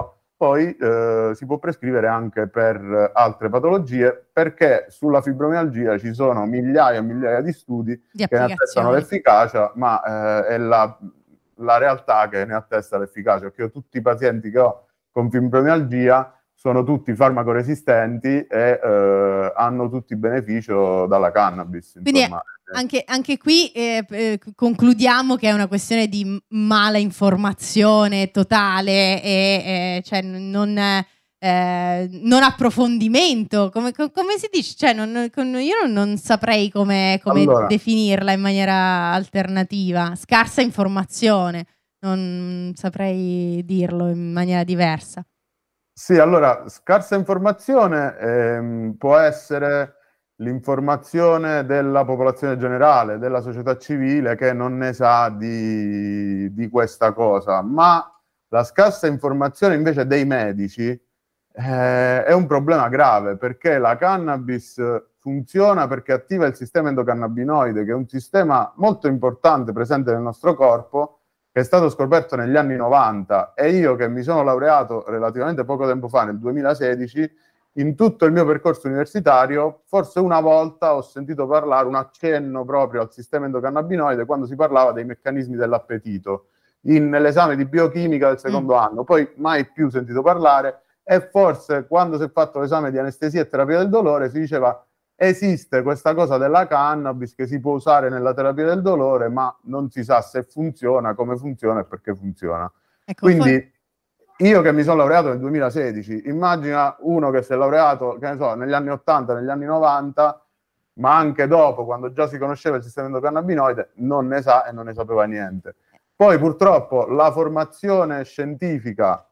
poi eh, si può prescrivere anche per altre patologie, perché sulla fibromialgia ci sono migliaia e migliaia di studi Di che ne attestano l'efficacia, ma eh, è la, la realtà che ne attesta l'efficacia, perché io tutti i pazienti che ho con fibromialgia sono tutti farmacoresistenti e eh, hanno tutti beneficio dalla cannabis. Quindi insomma. anche, anche qui eh, eh, concludiamo che è una questione di mala informazione totale e eh, cioè non, eh, non approfondimento, come, come si dice? Cioè, non, io non, non saprei come, come Allora. definirla in maniera alternativa. Scarsa informazione, non saprei dirlo in maniera diversa. Sì, allora, scarsa informazione ehm, può essere l'informazione della popolazione generale, della società civile che non ne sa di, di questa cosa, ma la scarsa informazione invece dei medici eh, è un problema grave, perché la cannabis funziona perché attiva il sistema endocannabinoide, che è un sistema molto importante presente nel nostro corpo, che è stato scoperto negli anni novanta, e io che mi sono laureato relativamente poco tempo fa, nel duemilasedici, in tutto il mio percorso universitario, forse una volta ho sentito parlare, un accenno proprio al sistema endocannabinoide, quando si parlava dei meccanismi dell'appetito, in, nell'esame di biochimica del secondo mm. anno, poi mai più sentito parlare, e forse quando si è fatto l'esame di anestesia e terapia del dolore si diceva esiste questa cosa della cannabis che si può usare nella terapia del dolore, ma non si sa se funziona, come funziona e perché funziona. Ecco, quindi poi... io che mi sono laureato nel duemilasedici, immagina uno che si è laureato, che ne so, negli anni ottanta, negli anni novanta, ma anche dopo, quando già si conosceva il sistema endocannabinoide, non ne sa e non ne sapeva niente. Poi purtroppo la formazione scientifica,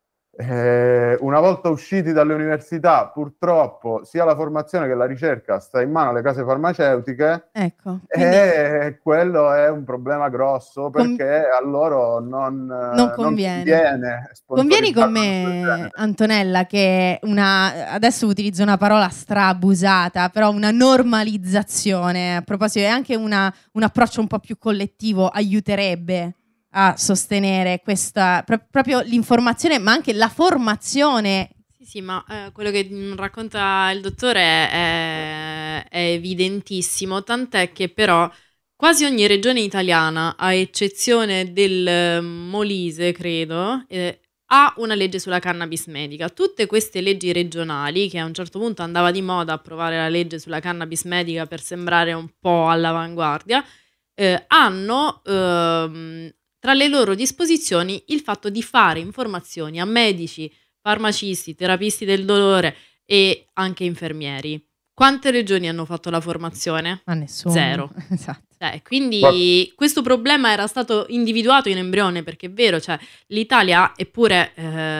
Eh, una volta usciti dalle università, purtroppo sia la formazione che la ricerca sta in mano alle case farmaceutiche, ecco, quindi... e quello è un problema grosso, perché Com... a loro non, non conviene. Non convieni con me, Antonella, che una, adesso utilizzo una parola stra-abusata, però una normalizzazione, a proposito, è anche una, un approccio un po' più collettivo, aiuterebbe a sostenere questa pro- proprio l'informazione, ma anche la formazione. Sì, sì, ma eh, quello che racconta il dottore è, è evidentissimo, tant'è che però quasi ogni regione italiana, a eccezione del Molise, credo, eh, ha una legge sulla cannabis medica. Tutte queste leggi regionali, che a un certo punto andava di moda approvare la legge sulla cannabis medica per sembrare un po' all'avanguardia, eh, hanno ehm, tra le loro disposizioni il fatto di fare informazioni a medici, farmacisti, terapisti del dolore e anche infermieri. Quante regioni hanno fatto la formazione? Ma nessuno. Zero. Esatto. Eh, quindi questo problema era stato individuato in embrione, perché è vero, cioè l'Italia, eppure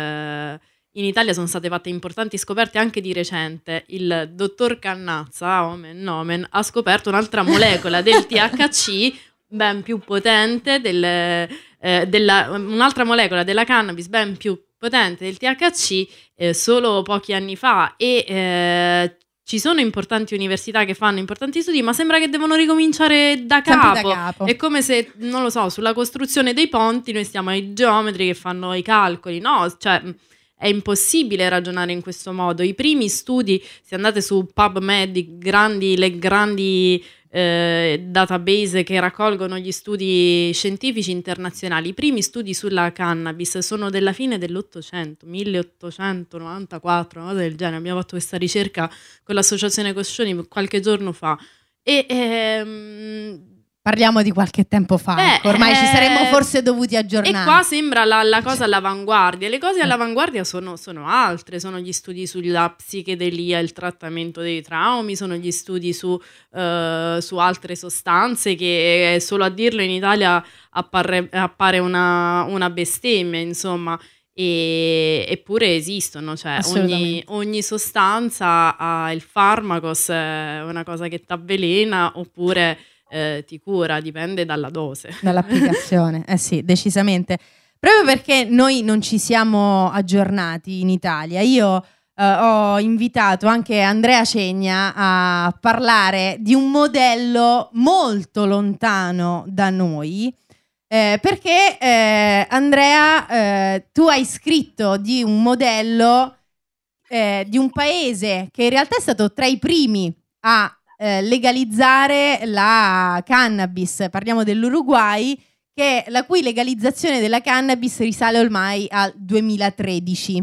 eh, in Italia sono state fatte importanti scoperte anche di recente. Il dottor Cannazza, omen nomen, ha scoperto un'altra molecola del T H C ben più potente, del, eh, della, un'altra molecola della cannabis ben più potente del T H C eh, solo pochi anni fa, e eh, ci sono importanti università che fanno importanti studi, ma sembra che devono ricominciare da capo. da capo. È come se, non lo so, sulla costruzione dei ponti noi stiamo ai geometri che fanno i calcoli, no? Cioè è impossibile ragionare in questo modo. I primi studi, se andate su PubMed, i grandi, le grandi eh, database che raccolgono gli studi scientifici internazionali, i primi studi sulla cannabis sono della fine dell'Ottocento, milleottocentonovantaquattro, una cosa del genere. Abbiamo fatto questa ricerca con l'associazione Coscioni qualche giorno fa. E ehm, parliamo di qualche tempo fa, Beh, ecco, ormai eh, ci saremmo forse dovuti aggiornare. E qua sembra la, la cosa all'avanguardia. Le cose all'avanguardia sono, sono altre, sono gli studi sulla psichedelia, il trattamento dei traumi, sono gli studi su, uh, su altre sostanze che solo a dirlo in Italia appare, appare una, una bestemmia, insomma. E, eppure esistono, cioè ogni, ogni sostanza ha il farmacos, è una cosa che t'avvelena oppure Eh, ti cura, dipende dalla dose. Dall'applicazione, eh sì, decisamente. Proprio perché noi non ci siamo aggiornati in Italia, io eh, ho invitato anche Andrea Cegna a parlare di un modello molto lontano da noi, Eh, perché eh, Andrea, eh, tu hai scritto di un modello eh, di un paese che in realtà è stato tra i primi a eh, legalizzare la cannabis. Parliamo dell'Uruguay, che la cui legalizzazione della cannabis risale ormai al duemilatredici.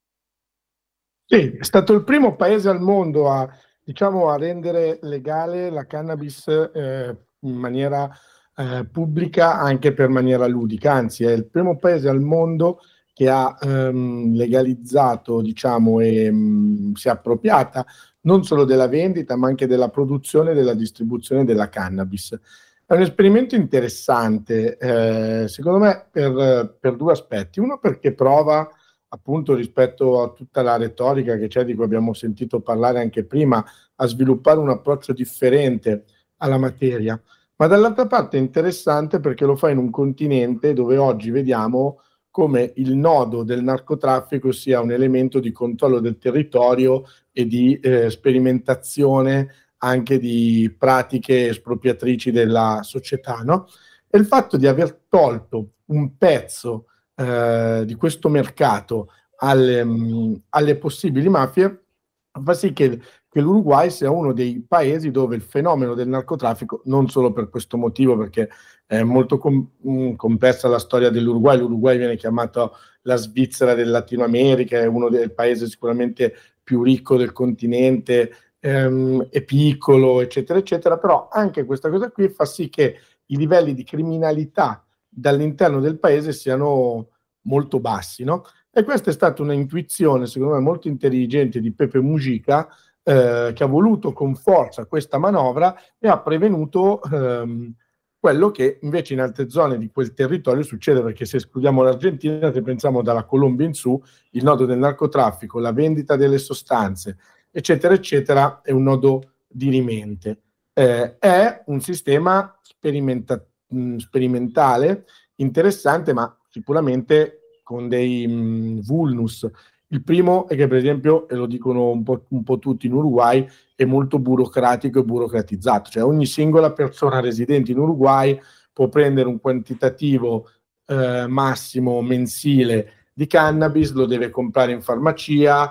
Sì, è stato il primo paese al mondo a, diciamo, a rendere legale la cannabis eh, in maniera eh, pubblica, anche per maniera ludica. Anzi, è il primo paese al mondo che ha ehm, legalizzato, diciamo, e mh, si è appropriata non solo della vendita, ma anche della produzione e della distribuzione della cannabis. È un esperimento interessante, eh, secondo me, per, per due aspetti. Uno, perché prova, appunto, rispetto a tutta la retorica che c'è, di cui abbiamo sentito parlare anche prima, a sviluppare un approccio differente alla materia. Ma dall'altra parte è interessante perché lo fa in un continente dove oggi vediamo come il nodo del narcotraffico sia un elemento di controllo del territorio e di eh, sperimentazione anche di pratiche espropriatrici della società, no? E il fatto di aver tolto un pezzo eh, di questo mercato alle, mh, alle possibili mafie fa sì che, che l'Uruguay sia uno dei paesi dove il fenomeno del narcotraffico, non solo per questo motivo, perché è molto com- mh, complessa la storia dell'Uruguay. L'Uruguay viene chiamato la Svizzera del Latino America, è uno dei paesi sicuramente più ricco del continente, ehm, è piccolo, eccetera, eccetera, però anche questa cosa qui fa sì che i livelli di criminalità dall'interno del paese siano molto bassi, no? E questa è stata una intuizione, secondo me, molto intelligente di Pepe Mujica, eh, che ha voluto con forza questa manovra e ha prevenuto ehm, quello che invece in altre zone di quel territorio succede, perché se escludiamo l'Argentina, se pensiamo dalla Colombia in su, il nodo del narcotraffico, la vendita delle sostanze, eccetera, eccetera, è un nodo dirimente. Eh, è un sistema sperimenta- mh, sperimentale, interessante, ma sicuramente con dei mh, vulnus. Il primo è che, per esempio, e lo dicono un po', un po' tutti in Uruguay, è molto burocratico e burocratizzato, cioè ogni singola persona residente in Uruguay può prendere un quantitativo eh, massimo mensile di cannabis, lo deve comprare in farmacia,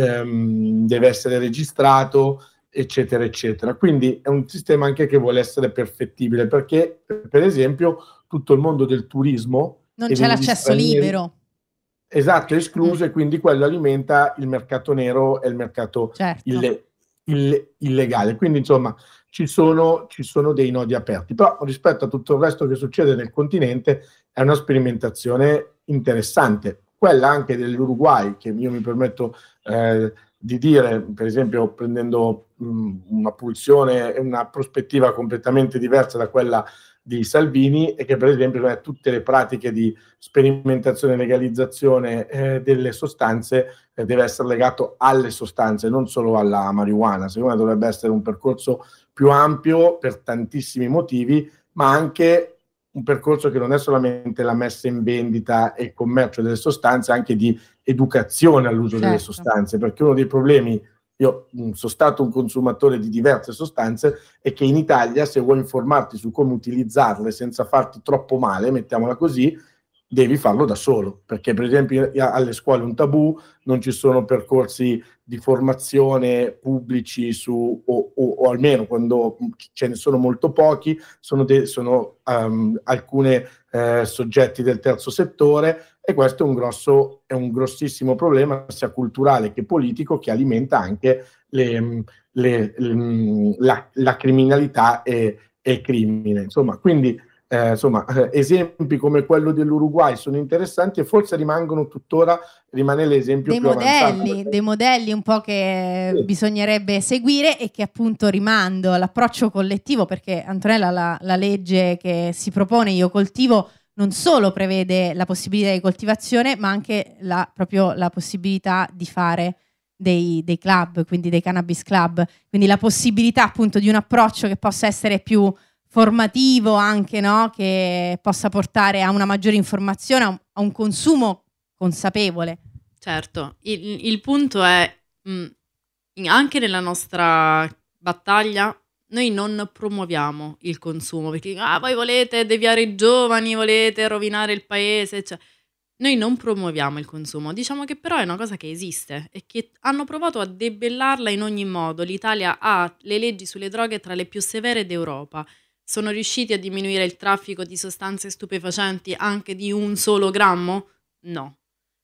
ehm, deve essere registrato, eccetera, eccetera. Quindi è un sistema anche che vuole essere perfettibile, perché, per esempio, tutto il mondo del turismo non e c'è degli l'accesso stranieri, libero. esatto, è escluso, mm. e quindi quello alimenta il mercato nero e il mercato certo. ille- ille- illegale. Quindi, insomma, ci sono, ci sono dei nodi aperti. Però rispetto a tutto il resto che succede nel continente è una sperimentazione interessante. Quella anche dell'Uruguay, che io mi permetto eh, di dire, per esempio, prendendo mh, una pulsione e una prospettiva completamente diversa da quella di Salvini, e che per esempio eh, tutte le pratiche di sperimentazione e legalizzazione eh, delle sostanze eh, deve essere legato alle sostanze, non solo alla marijuana. Secondo me dovrebbe essere un percorso più ampio per tantissimi motivi, ma anche un percorso che non è solamente la messa in vendita e il commercio delle sostanze, anche di educazione all'uso certo. delle sostanze, perché uno dei problemi, io mh, sono stato un consumatore di diverse sostanze, è che in Italia, se vuoi informarti su come utilizzarle senza farti troppo male, mettiamola così, devi farlo da solo, perché per esempio alle scuole è un tabù, non ci sono percorsi di formazione pubblici su, o, o, o almeno quando ce ne sono molto pochi, sono, de, sono um, alcune eh, soggetti del terzo settore, e questo è un grosso, è un grossissimo problema sia culturale che politico, che alimenta anche le, le, le, la, la criminalità e, e il crimine. Insomma, quindi Eh, insomma, eh, esempi come quello dell'Uruguay sono interessanti e forse rimangono tuttora, rimane l'esempio dei più modelli, avanzato. Dei modelli un po' che sì. bisognerebbe seguire, e che appunto rimando all'approccio collettivo, perché Antonella, la, la legge che si propone Io Coltivo non solo prevede la possibilità di coltivazione, ma anche la, proprio la possibilità di fare dei, dei club, quindi dei cannabis club, quindi la possibilità appunto di un approccio che possa essere più formativo anche, no? Che possa portare a una maggiore informazione, a un, a un consumo consapevole. Certo, il, il punto è mh, anche nella nostra battaglia noi non promuoviamo il consumo, perché ah, voi volete deviare i giovani, volete rovinare il paese, cioè. Noi non promuoviamo il consumo, diciamo che però è una cosa che esiste e che hanno provato a debellarla in ogni modo. L'Italia ha le leggi sulle droghe tra le più severe d'Europa. Sono riusciti a diminuire il traffico di sostanze stupefacenti anche di un solo grammo? No.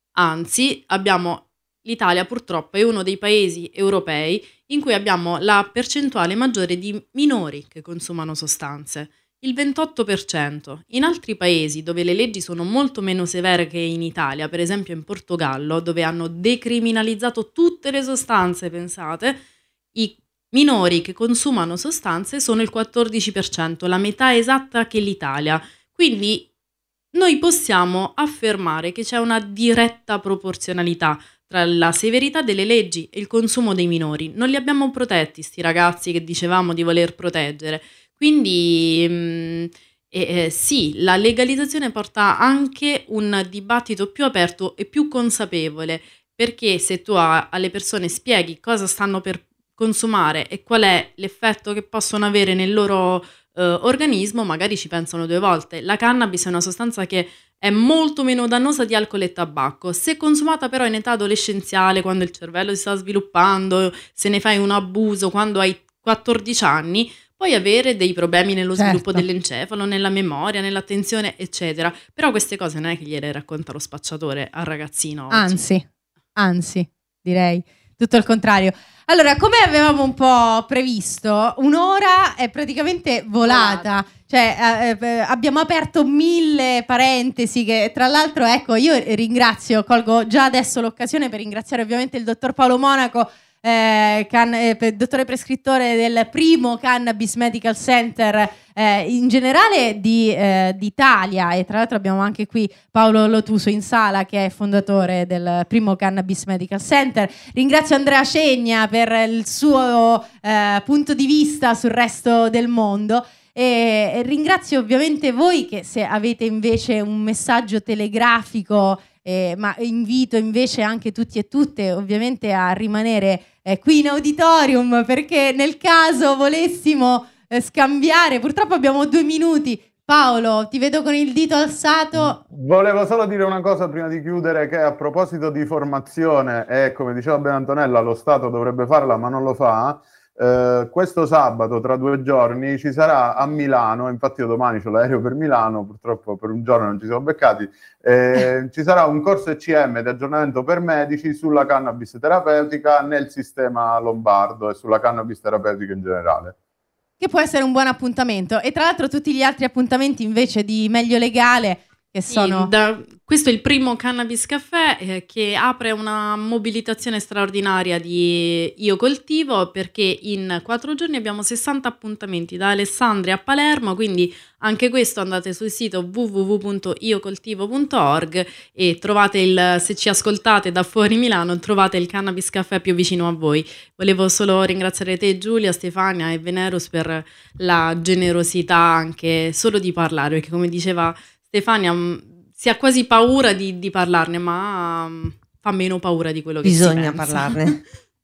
Anzi, abbiamo l'Italia purtroppo è uno dei paesi europei in cui abbiamo la percentuale maggiore di minori che consumano sostanze. Il ventotto per cento. In altri paesi dove le leggi sono molto meno severe che in Italia, per esempio in Portogallo, dove hanno decriminalizzato tutte le sostanze, pensate, i minori che consumano sostanze sono il quattordici per cento, la metà esatta che l'Italia. Quindi noi possiamo affermare che c'è una diretta proporzionalità tra la severità delle leggi e il consumo dei minori. Non li abbiamo protetti, sti ragazzi che dicevamo di voler proteggere. Quindi mh, eh, eh, sì, la legalizzazione porta anche un dibattito più aperto e più consapevole, perché se tu a, alle persone spieghi cosa stanno per consumare e qual è l'effetto che possono avere nel loro eh, organismo, magari ci pensano due volte. La cannabis è una sostanza che è molto meno dannosa di alcol e tabacco. Se consumata però in età adolescenziale, quando il cervello si sta sviluppando, se ne fai un abuso quando hai quattordici anni, puoi avere dei problemi nello certo. sviluppo dell'encefalo, nella memoria, nell'attenzione, eccetera. Però queste cose non è che gliele racconta lo spacciatore al ragazzino oggi. Anzi, anzi, direi tutto il contrario. Allora, come avevamo un po' previsto, un'ora è praticamente volata. Cioè, eh, abbiamo aperto mille parentesi che, tra l'altro, ecco, io ringrazio, colgo già adesso l'occasione per ringraziare ovviamente il dottor Paolo Monaco, Eh, can- eh, dottore prescrittore del primo Cannabis Medical Center eh, in generale di, eh, d'Italia, e tra l'altro abbiamo anche qui Paolo Lotuso in sala, che è fondatore del primo Cannabis Medical Center. Ringrazio Andrea Cegna per il suo eh, punto di vista sul resto del mondo. E, e ringrazio ovviamente voi che, se avete invece un messaggio telegrafico, Eh, ma invito invece anche tutti e tutte ovviamente a rimanere eh, qui in auditorium, perché nel caso volessimo eh, scambiare, purtroppo abbiamo due minuti. Paolo, ti vedo con il dito alzato. Volevo solo dire una cosa prima di chiudere, che a proposito di formazione, e come diceva bene Antonella, lo Stato dovrebbe farla ma non lo fa. Uh, questo sabato, tra due giorni, ci sarà a Milano, infatti io domani ho l'aereo per Milano, purtroppo per un giorno non ci siamo beccati, eh, ci sarà un corso E C M di aggiornamento per medici sulla cannabis terapeutica nel sistema lombardo e sulla cannabis terapeutica in generale. Che può essere un buon appuntamento. E tra l'altro tutti gli altri appuntamenti invece di Meglio Legale, che sono... Sì, da, questo è il primo Cannabis Caffè eh, che apre una mobilitazione straordinaria di Io Coltivo, perché in quattro giorni abbiamo sessanta appuntamenti da Alessandria a Palermo, quindi anche questo andate sul sito w w w punto io coltivo punto org e trovate il, se ci ascoltate da fuori Milano, trovate il Cannabis Caffè più vicino a voi. Volevo solo ringraziare te, Giulia, Stefania e Venerus per la generosità anche solo di parlare, perché come diceva Stefania, si ha quasi paura di, di parlarne, ma um, fa meno paura di quello che bisogna si pensa. parlarne.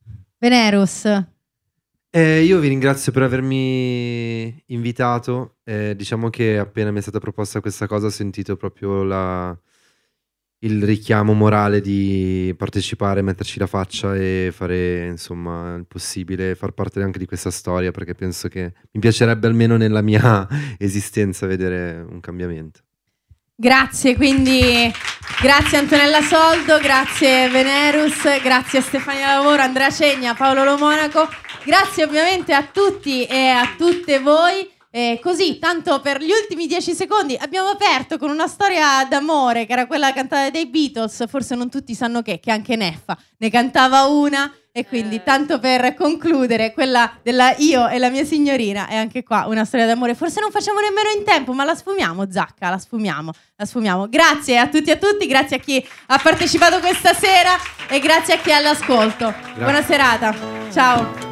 Venerus. Eh, io vi ringrazio per avermi invitato. Eh, diciamo che appena mi è stata proposta questa cosa ho sentito proprio la, il richiamo morale di partecipare, metterci la faccia e fare insomma il possibile, far parte anche di questa storia, perché penso che mi piacerebbe almeno nella mia esistenza vedere un cambiamento. Grazie, quindi grazie Antonella Soldo, grazie Venerus, grazie a Stefania Lavoro, Andrea Cegna, Paolo Lo Monaco, grazie ovviamente a tutti e a tutte voi. E così, tanto per gli ultimi dieci secondi, abbiamo aperto con una storia d'amore che era quella cantata dai Beatles. Forse non tutti sanno che, che anche Neffa ne cantava una. E quindi, tanto per concludere, quella della Io e la mia signorina è anche qua una storia d'amore. Forse non facciamo nemmeno in tempo, ma la sfumiamo, Zacca, la sfumiamo, la sfumiamo. Grazie a tutti e a tutti, grazie a chi ha partecipato questa sera e grazie a chi è all'ascolto. Buona serata, ciao.